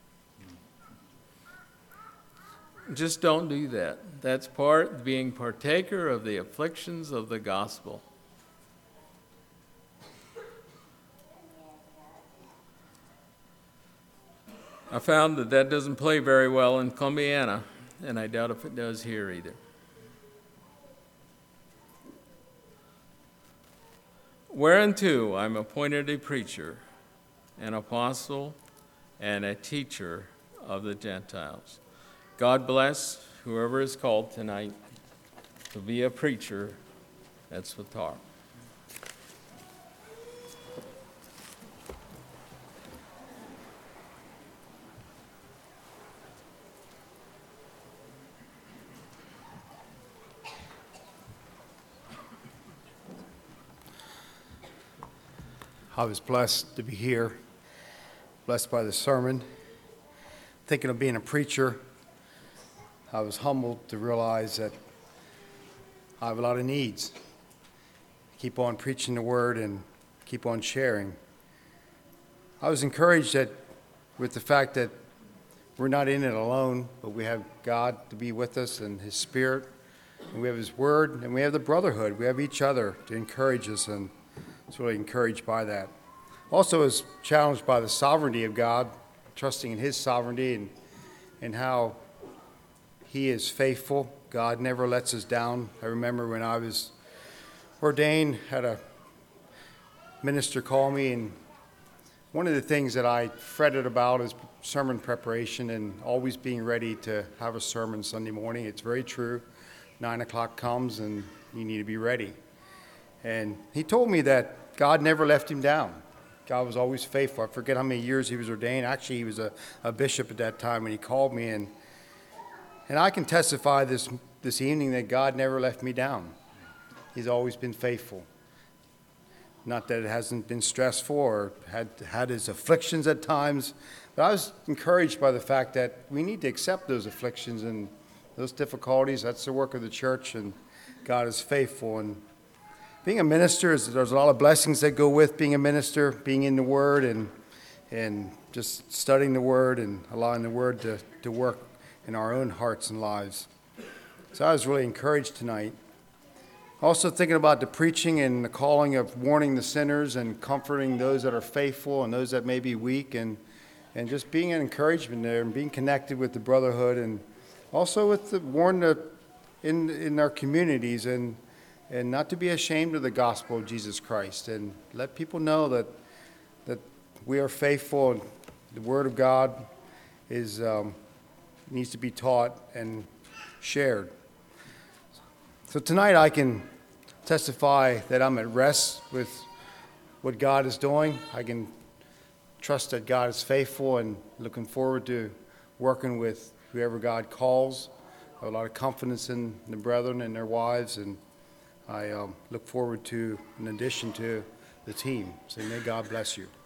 Just don't do that. That's being partaker of the afflictions of the gospel. I found that doesn't play very well in Columbiana, and I doubt if it does here either. Whereunto I'm appointed a preacher, an apostle, and a teacher of the Gentiles. God bless whoever is called tonight to be a preacher at Swatar. I was blessed to be here, blessed by the sermon. Thinking of being a preacher, I was humbled to realize that I have a lot of needs. Keep on preaching the word and keep on sharing. I was encouraged with the fact that we're not in it alone, but we have God to be with us and His Spirit, and we have His Word, and we have the brotherhood. We have each other to encourage us, and I was really encouraged by that. Also was challenged by the sovereignty of God, trusting in His sovereignty and how He is faithful. God never lets us down. I remember when I was ordained, had a minister call me, and one of the things that I fretted about is sermon preparation and always being ready to have a sermon Sunday morning. It's very true. 9 o'clock comes and you need to be ready. And he told me that God never left him down. God was always faithful. I forget how many years he was ordained. Actually, he was a bishop at that time when he called me. And I can testify this evening that God never left me down. He's always been faithful. Not that it hasn't been stressful or had its afflictions at times, but I was encouraged by the fact that we need to accept those afflictions and those difficulties. That's the work of the church, and God is faithful. And being a minister, there's a lot of blessings that go with being a minister, being in the Word and just studying the Word and allowing the Word to work in our own hearts and lives. So I was really encouraged tonight. Also thinking about the preaching and the calling of warning the sinners and comforting those that are faithful and those that may be weak, and just being an encouragement there and being connected with the brotherhood, and also with the warn in our communities and not to be ashamed of the gospel of Jesus Christ, and let people know that we are faithful and the Word of God is needs to be taught and shared. So tonight I can testify that I'm at rest with what God is doing. I can trust that God is faithful and looking forward to working with whoever God calls. I have a lot of confidence in the brethren and their wives, and I look forward to an addition to the team. So may God bless you.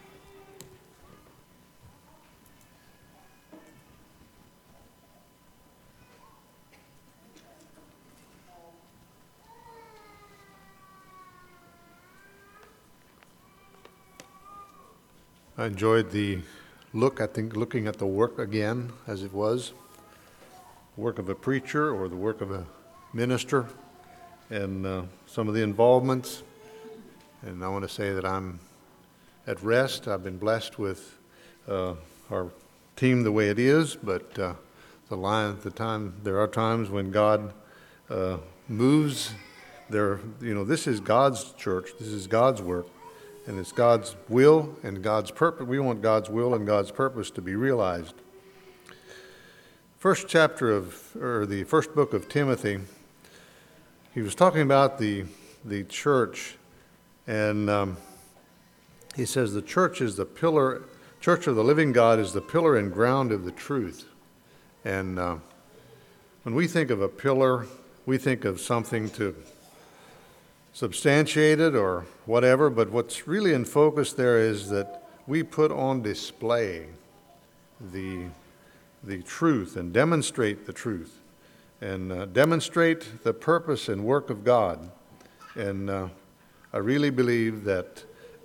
I enjoyed the looking at the work again as it was, work of a preacher or the work of a minister, and some of the involvements. And I want to say that I'm at rest. I've been blessed with our team the way it is, but there are times when God moves. This is God's church. This is God's work. And it's God's will and God's purpose. We want God's will and God's purpose to be realized. first chapter or the first book of Timothy, he was talking about the church, and he says the church is the pillar, church of the living God is the pillar and ground of the truth. And when we think of a pillar, we think of something to substantiate it or whatever, but what's really in focus there is that we put on display the truth and demonstrate the truth and demonstrate the purpose and work of God. And I really believe that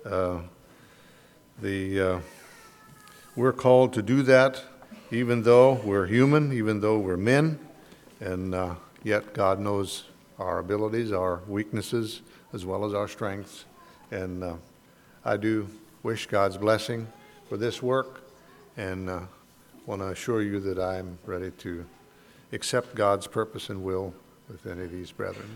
we're called to do that, even though we're human, even though we're men, and yet God knows our abilities, our weaknesses, as well as our strengths. And I do wish God's blessing for this work, and want to assure you that I'm ready to accept God's purpose and will with any of these brethren.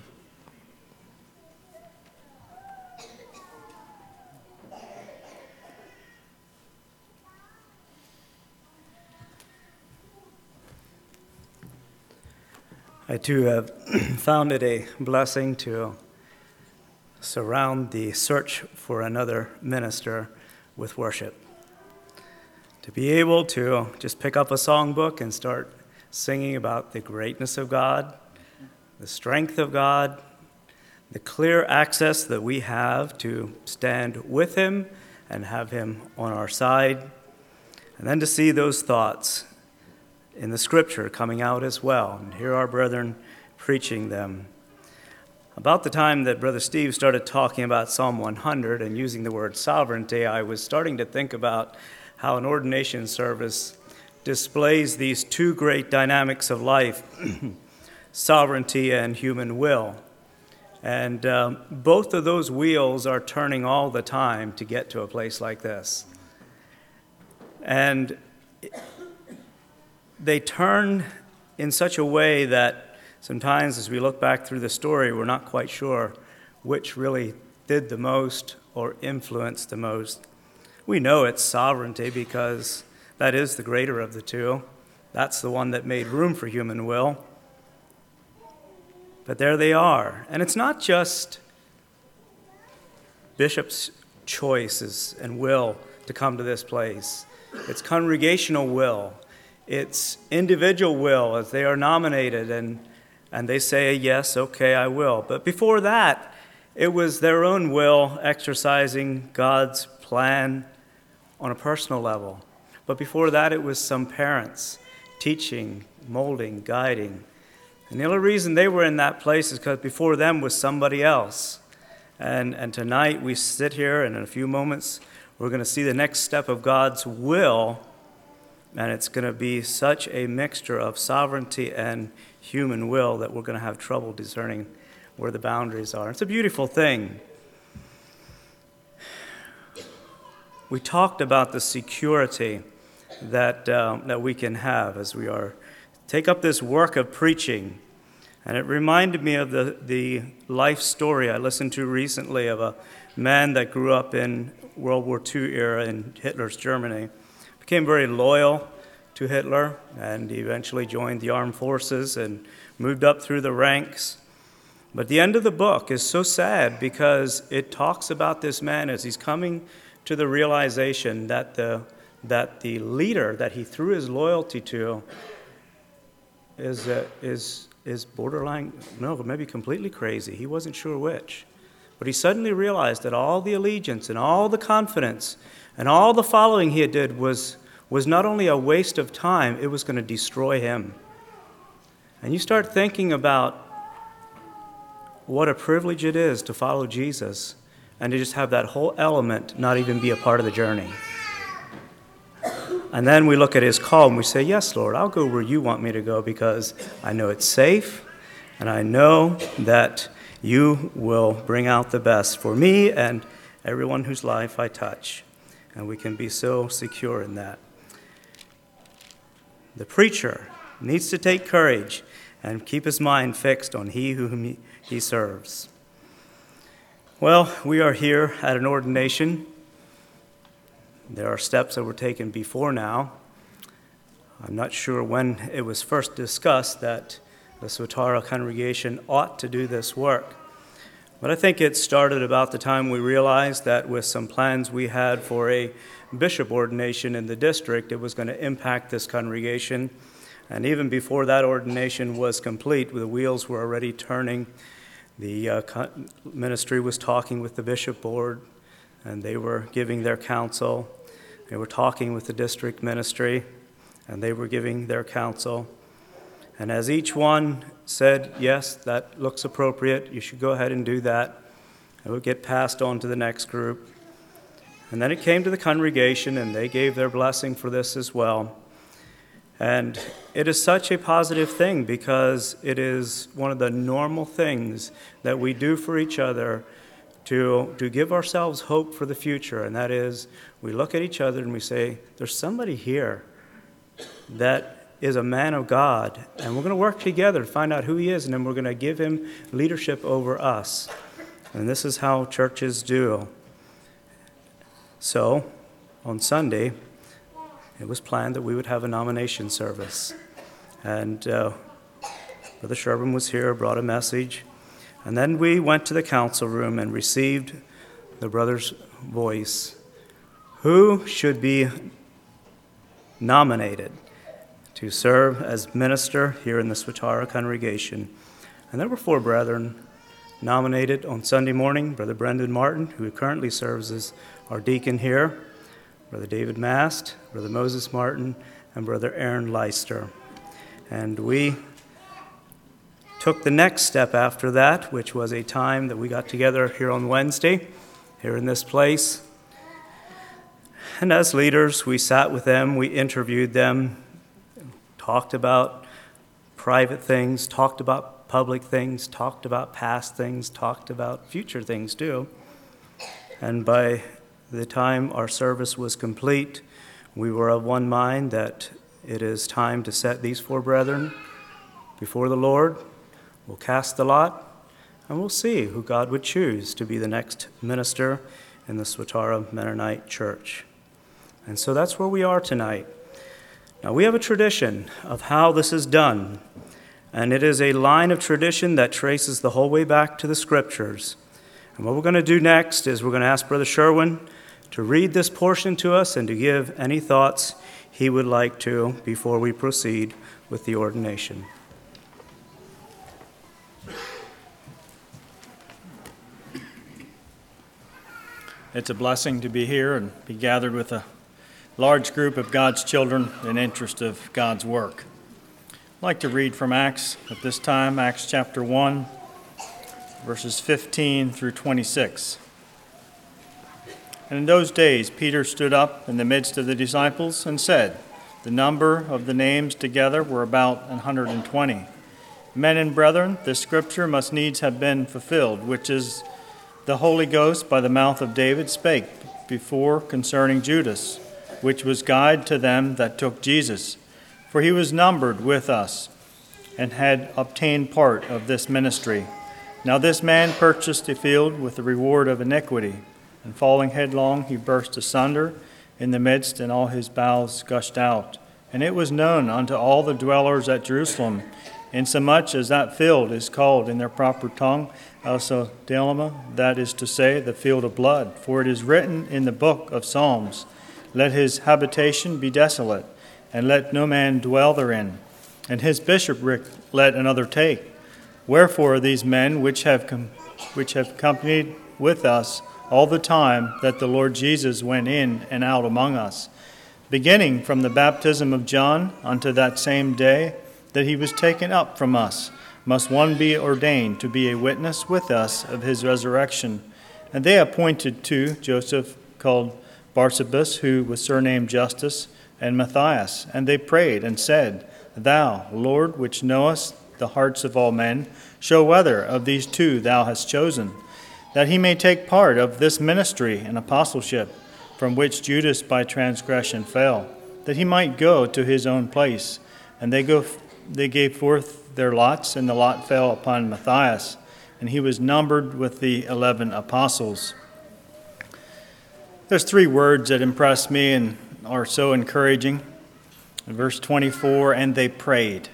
I too have found it a blessing to surround the search for another minister with worship. To be able to just pick up a songbook and start singing about the greatness of God, the strength of God, the clear access that we have to stand with Him and have Him on our side, and then to see those thoughts in the Scripture coming out as well, and hear our brethren preaching them. About the time that Brother Steve started talking about Psalm 100 and using the word sovereignty, I was starting to think about how an ordination service displays these two great dynamics of life, sovereignty and human will. And both of those wheels are turning all the time to get to a place like this. And they turn in such a way that sometimes as we look back through the story, we're not quite sure which really did the most or influenced the most. We know it's sovereignty because that is the greater of the two. That's the one that made room for human will. But there they are. And it's not just bishops' choices and will to come to this place. It's congregational will. It's individual will as they are nominated and they say, yes, okay, I will. But before that, it was their own will exercising God's plan on a personal level. But before that, it was some parents teaching, molding, guiding. And the only reason they were in that place is because before them was somebody else. And tonight we sit here, and in a few moments, we're going to see the next step of God's will. And it's going to be such a mixture of sovereignty and human will that we're going to have trouble discerning where the boundaries are. It's a beautiful thing. We talked about the security that we can have as we take up this work of preaching. And it reminded me of the life story I listened to recently of a man that grew up in World War II era in Hitler's Germany. Became very loyal to Hitler, and he eventually joined the armed forces and moved up through the ranks. But the end of the book is so sad because it talks about this man as he's coming to the realization that the leader that he threw his loyalty to is borderline, no, maybe completely crazy. He wasn't sure which. But he suddenly realized that all the allegiance and all the confidence and all the following he did was not only a waste of time, it was going to destroy him. And you start thinking about what a privilege it is to follow Jesus and to just have that whole element not even be a part of the journey. And then we look at his call and we say, yes, Lord, I'll go where you want me to go because I know it's safe and I know that you will bring out the best for me and everyone whose life I touch. And we can be so secure in that. The preacher needs to take courage and keep his mind fixed on he whom he serves. Well, we are here at an ordination. There are steps that were taken before now. I'm not sure when it was first discussed that the Swatara congregation ought to do this work. But I think it started about the time we realized that with some plans we had for a bishop ordination in the district, it was going to impact this congregation. And even before that ordination was complete, the wheels were already turning. The ministry was talking with the bishop board, and they were giving their counsel. They were talking with the district ministry, and they were giving their counsel. And as each one said, yes, that looks appropriate, you should go ahead and do that, it would get passed on to the next group. And then it came to the congregation, and they gave their blessing for this as well. And it is such a positive thing because it is one of the normal things that we do for each other to give ourselves hope for the future. And that is, we look at each other and we say, there's somebody here that is a man of God, and we're going to work together to find out who he is, and then we're going to give him leadership over us. And this is how churches do. So, on Sunday, it was planned that we would have a nomination service. And Brother Sherman was here, brought a message. And then we went to the council room and received the brother's voice. Who should be nominated to serve as minister here in the Swatara congregation? And there were 4 brethren nominated on Sunday morning. Brother Brendan Martin, who currently serves as our deacon here, Brother David Mast, Brother Moses Martin, and Brother Aaron Leister. And we took the next step after that, which was a time that we got together here on Wednesday, here in this place. And as leaders, we sat with them, we interviewed them, talked about private things, talked about public things, talked about past things, talked about future things too. And by the time our service was complete, we were of one mind that it is time to set these 4 brethren before the Lord. We'll cast the lot, and we'll see who God would choose to be the next minister in the Swatara Mennonite Church. And so that's where we are tonight. Now, we have a tradition of how this is done, and it is a line of tradition that traces the whole way back to the Scriptures. And what we're going to do next is we're going to ask Brother Sherwin to read this portion to us and to give any thoughts he would like to before we proceed with the ordination. It's a blessing to be here and be gathered with a large group of God's children in interest of God's work. I'd like to read from Acts at this time, Acts chapter 1, verses 15 through 26. And in those days Peter stood up in the midst of the disciples and said, the number of the names together were about 120. Men and brethren, this scripture must needs have been fulfilled, which is the Holy Ghost by the mouth of David spake before concerning Judas, which was guide to them that took Jesus. For he was numbered with us, and had obtained part of this ministry. Now this man purchased a field with the reward of iniquity, and falling headlong he burst asunder in the midst, and all his bowels gushed out. And it was known unto all the dwellers at Jerusalem, insomuch as that field is called in their proper tongue Alsodalma, that is to say, the field of blood. For it is written in the book of Psalms, let his habitation be desolate, and let no man dwell therein, and his bishopric let another take. Wherefore these men which have companied with us all the time that the Lord Jesus went in and out among us, beginning from the baptism of John unto that same day that he was taken up from us, must one be ordained to be a witness with us of his resurrection. And they appointed 2, Joseph called Barsabas, who was surnamed Justus, and Matthias. And they prayed and said, Thou, Lord, which knowest the hearts of all men, show whether of these 2 thou hast chosen, that he may take part of this ministry and apostleship, from which Judas by transgression fell, that he might go to his own place. And they gave forth their lots, and the lot fell upon Matthias, and he was numbered with the 11 apostles. There's 3 words that impress me and are so encouraging. In verse 24, and they prayed.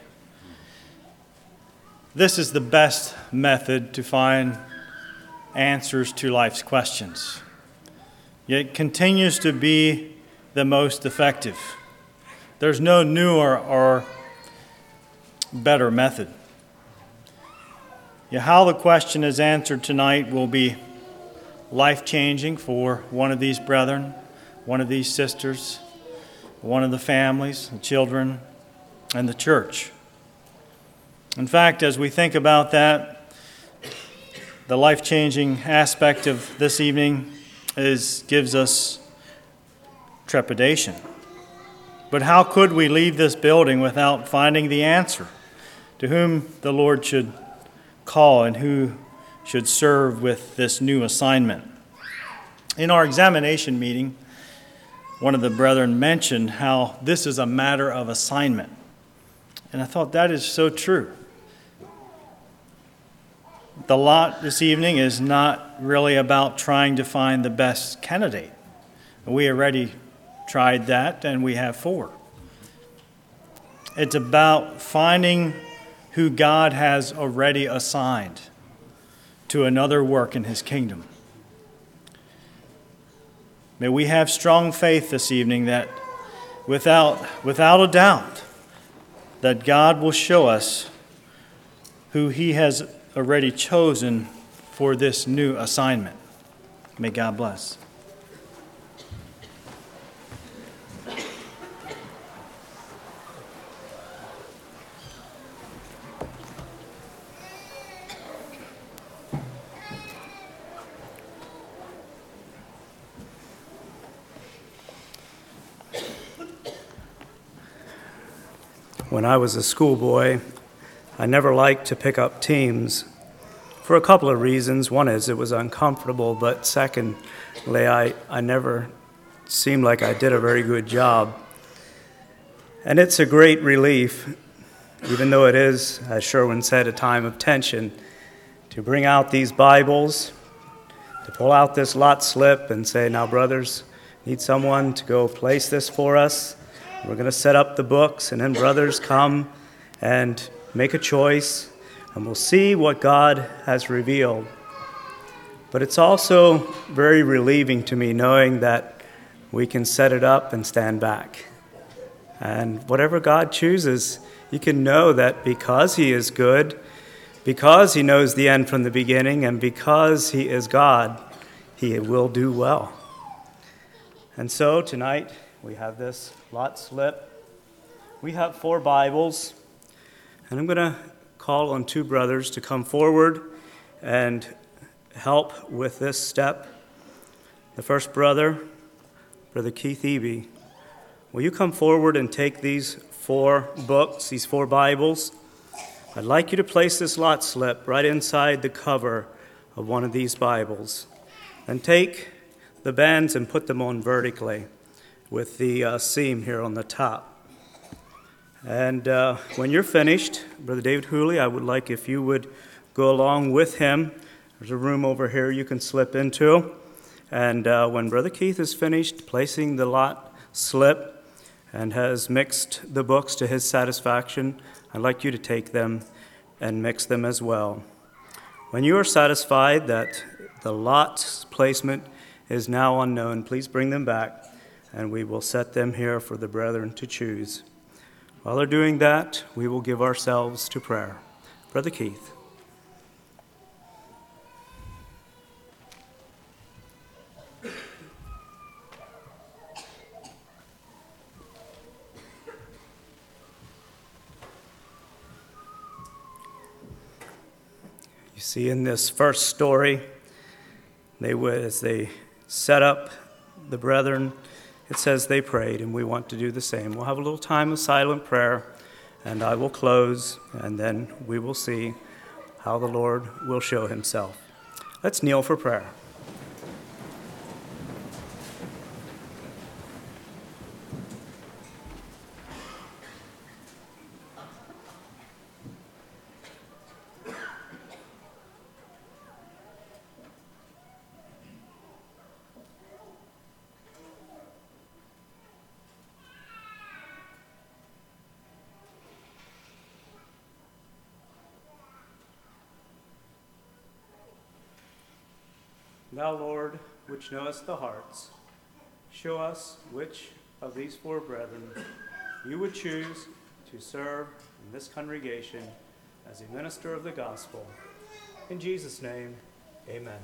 This is the best method to find answers to life's questions. Yet it continues to be the most effective. There's no newer or better method. Yet how the question is answered tonight will be life-changing for one of these brethren, one of these sisters, one of the families, the children, and the church. In fact, as we think about that, the life-changing aspect of this evening gives us trepidation. But how could we leave this building without finding the answer to whom the Lord should call and who should serve with this new assignment? In our examination meeting, one of the brethren mentioned how this is a matter of assignment. And I thought that is so true. The lot this evening is not really about trying to find the best candidate. We already tried that, and we have 4. It's about finding who God has already assigned to another work in His kingdom. May we have strong faith this evening that without a doubt that God will show us who He has already chosen for this new assignment. May God bless. When I was a schoolboy, I never liked to pick up teams for a couple of reasons. One is it was uncomfortable, but secondly, I never seemed like I did a very good job. And it's a great relief, even though it is, as Sherwin said, a time of tension, to bring out these Bibles, to pull out this lot slip and say, now, brothers, need someone to go place this for us. We're going to set up the books, and then brothers come and make a choice, and we'll see what God has revealed. But it's also very relieving to me knowing that we can set it up and stand back. And whatever God chooses, you can know that because He is good, because He knows the end from the beginning, and because He is God, He will do well. And so tonight, we have this lot slip. We have 4 Bibles. And I'm going to call on 2 brothers to come forward and help with this step. The first brother, Brother Keith Eby, will you come forward and take these 4 books, these 4 Bibles? I'd like you to place this lot slip right inside the cover of one of these Bibles. And take the bands and put them on vertically with the seam here on the top. And when you're finished, Brother David Hooley, I would like if you would go along with him. There's a room over here you can slip into. And when Brother Keith is finished placing the lot slip and has mixed the books to his satisfaction, I'd like you to take them and mix them as well. When you are satisfied that the lot placement is now unknown, please bring them back, and we will set them here for the brethren to choose. While they're doing that, we will give ourselves to prayer. Brother Keith. You see in this first story, as they set up the brethren, it says they prayed, and we want to do the same. We'll have a little time of silent prayer, and I will close, and then we will see how the Lord will show Himself. Let's kneel for prayer. Thou, Lord, which knowest the hearts, show us which of these four brethren you would choose to serve in this congregation as a minister of the gospel. In Jesus' name, amen.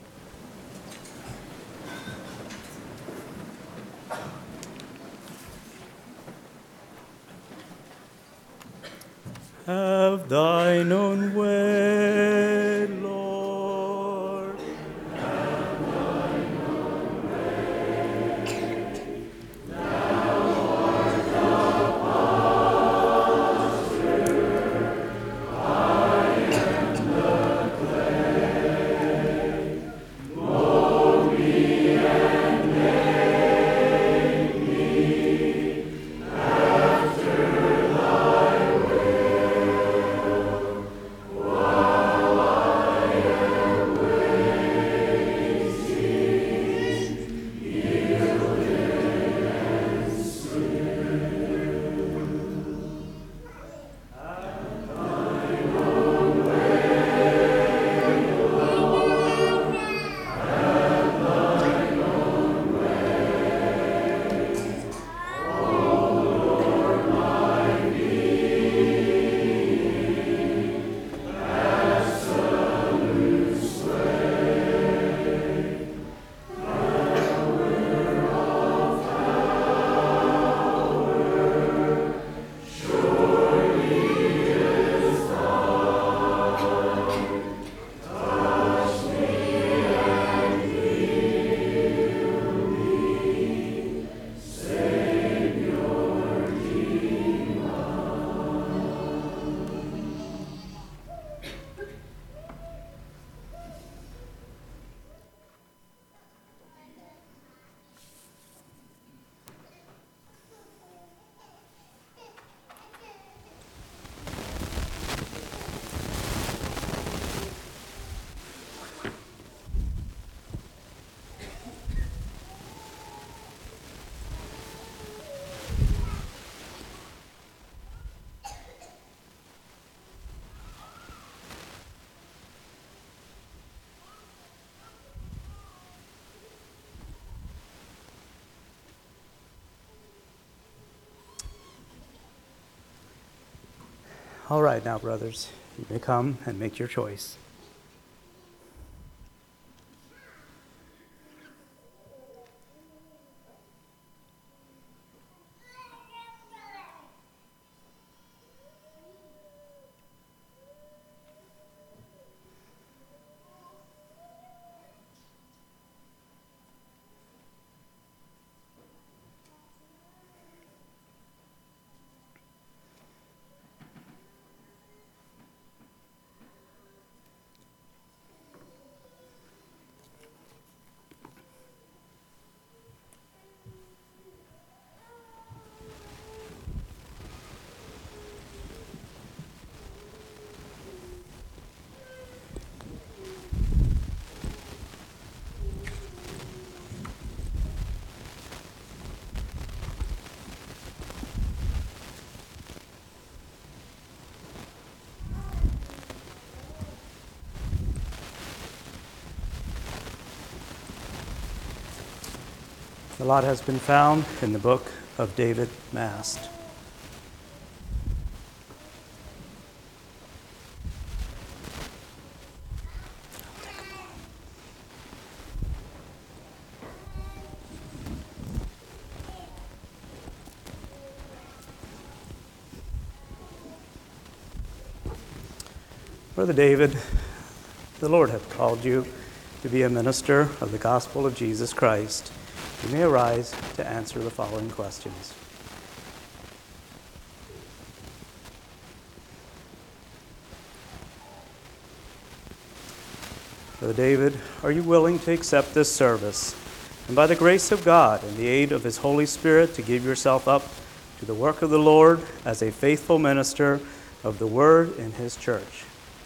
Have thine own way, Lord. Have thine own way. Thou art the potter, I am the clay. Mold me and make me after thy All right, now, brothers, you may come and make your choice. The lot has been found in the book of David Mast. Brother David, the Lord hath called you to be a minister of the gospel of Jesus Christ. You may arise to answer the following questions. Brother David, are you willing to accept this service, and by the grace of God and the aid of His Holy Spirit to give yourself up to the work of the Lord as a faithful minister of the Word in His church?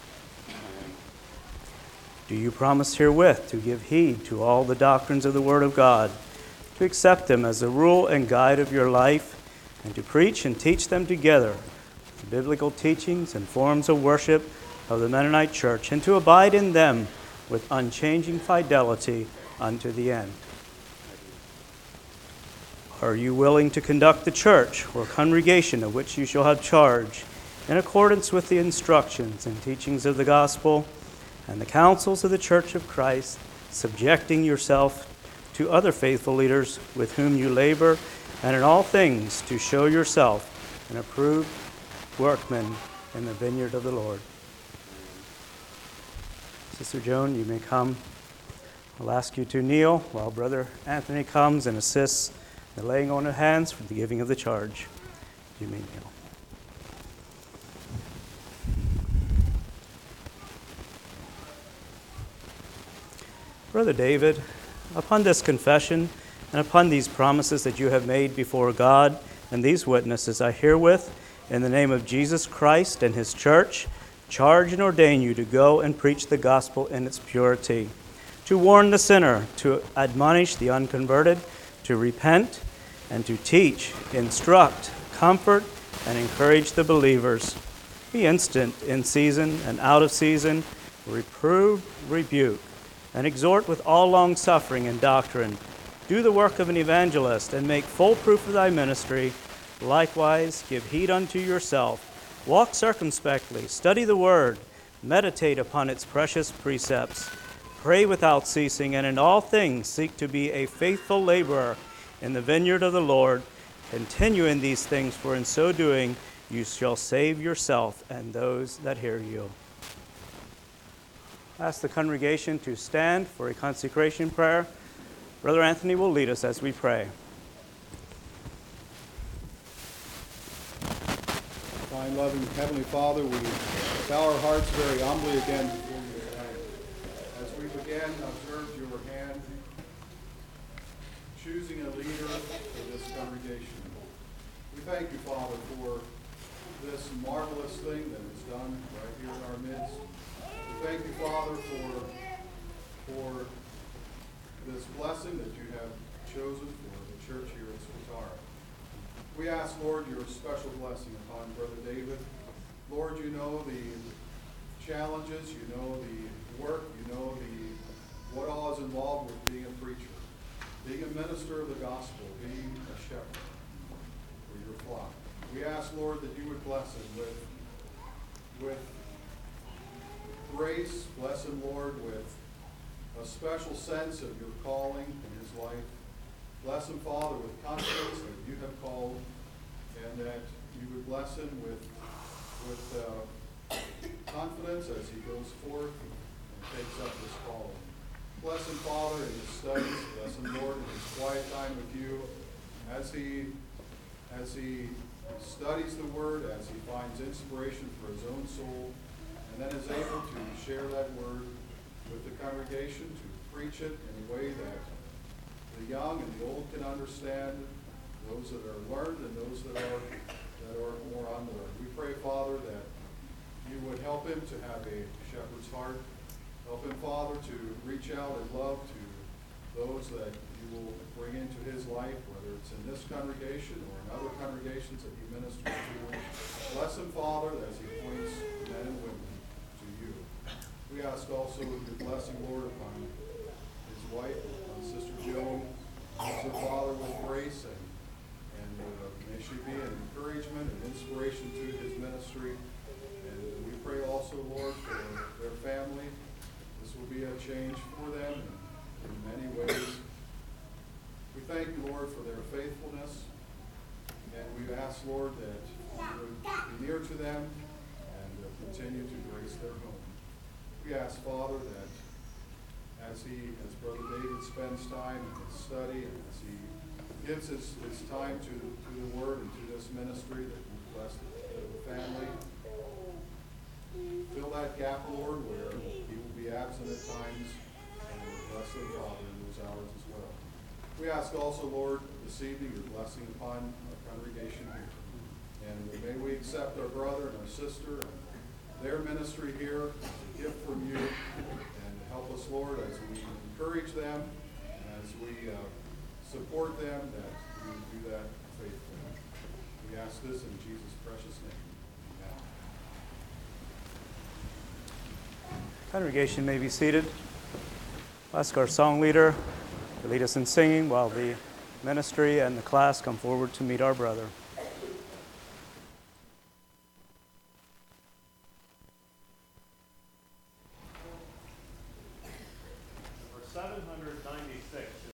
Do you promise herewith to give heed to all the doctrines of the Word of God, to accept them as the rule and guide of your life, and to preach and teach them together, the biblical teachings and forms of worship of the Mennonite Church, and to abide in them with unchanging fidelity unto the end. Are you willing to conduct the church or congregation of which you shall have charge in accordance with the instructions and teachings of the gospel and the counsels of the Church of Christ, subjecting yourself to other faithful leaders with whom you labor, and in all things to show yourself an approved workman in the vineyard of the Lord? Sister Joan, you may come. I'll ask you to kneel while Brother Anthony comes and assists the laying on of hands for the giving of the charge. You may kneel. Brother David, upon this confession and upon these promises that you have made before God and these witnesses, I herewith, in the name of Jesus Christ and his church, charge and ordain you to go and preach the gospel in its purity, to warn the sinner, to admonish the unconverted, to repent, and to teach, instruct, comfort, and encourage the believers. Be instant in season and out of season, reprove, rebuke, and exhort with all long-suffering and doctrine. Do the work of an evangelist, and make full proof of thy ministry. Likewise, give heed unto yourself. Walk circumspectly, study the word, meditate upon its precious precepts. Pray without ceasing, and in all things seek to be a faithful laborer in the vineyard of the Lord. Continue in these things, for in so doing you shall save yourself and those that hear you. I ask the congregation to stand for a consecration prayer. Brother Anthony will lead us as we pray. Kind, loving Heavenly Father, we bow our hearts very humbly again before you tonight. As we again observe your hand, choosing a leader for this congregation. We thank you, Father, for this marvelous thing that is done right here in our midst. We thank you, Father, for this blessing that you have chosen for the church here at Swatara. We ask, Lord, your special blessing upon Brother David. Lord, you know the challenges, you know the work, you know what all is involved with being a preacher, being a minister of the gospel, being a shepherd for your flock. We ask, Lord, that you would bless him with grace. Bless him, Lord, with a special sense of your calling in his life. Bless him, Father, with confidence that you have called, and that you would bless him with confidence as he goes forth and takes up his calling. Bless him, Father, in his studies. Bless him, Lord, in his quiet time with you, as he studies the Word, as he finds inspiration for his own soul, and then is able to share that Word with the congregation, to preach it in a way that the young and the old can understand, those that are learned and those that are more unlearned. We pray, Father, that you would help him to have a shepherd's heart. Help him, Father, to reach out in love to those that you will bring into his life, whether it's in this congregation or in other congregations that he ministers to. Bless him, Father, as he points men and women to you. We ask also your blessing, Lord, upon his wife, upon Sister Joan. Bless her, Father, with grace, and may she be an encouragement and inspiration to his ministry. And we pray also, Lord, for their family. This will be a change for them in many ways. We thank you, Lord, for their faithfulness. And we ask, Lord, that you would be near to them and continue to grace their home. We ask, Father, that as Brother David spends time in his study and as he gives his time to the Word and to this ministry, that you bless the family. Fill that gap, Lord, where he will be absent at times, and bless them, Father, in those hours as well. We ask also, Lord, this evening your blessing upon our congregation here. And may we accept our brother and our sister and their ministry here as a gift from you, and help us, Lord, as we encourage them, and as we support them, that we do that faithfully. We ask this in Jesus' precious name. Amen. Congregation may be seated. Ask our song leader to lead us in singing while the ministry and the class come forward to meet our brother.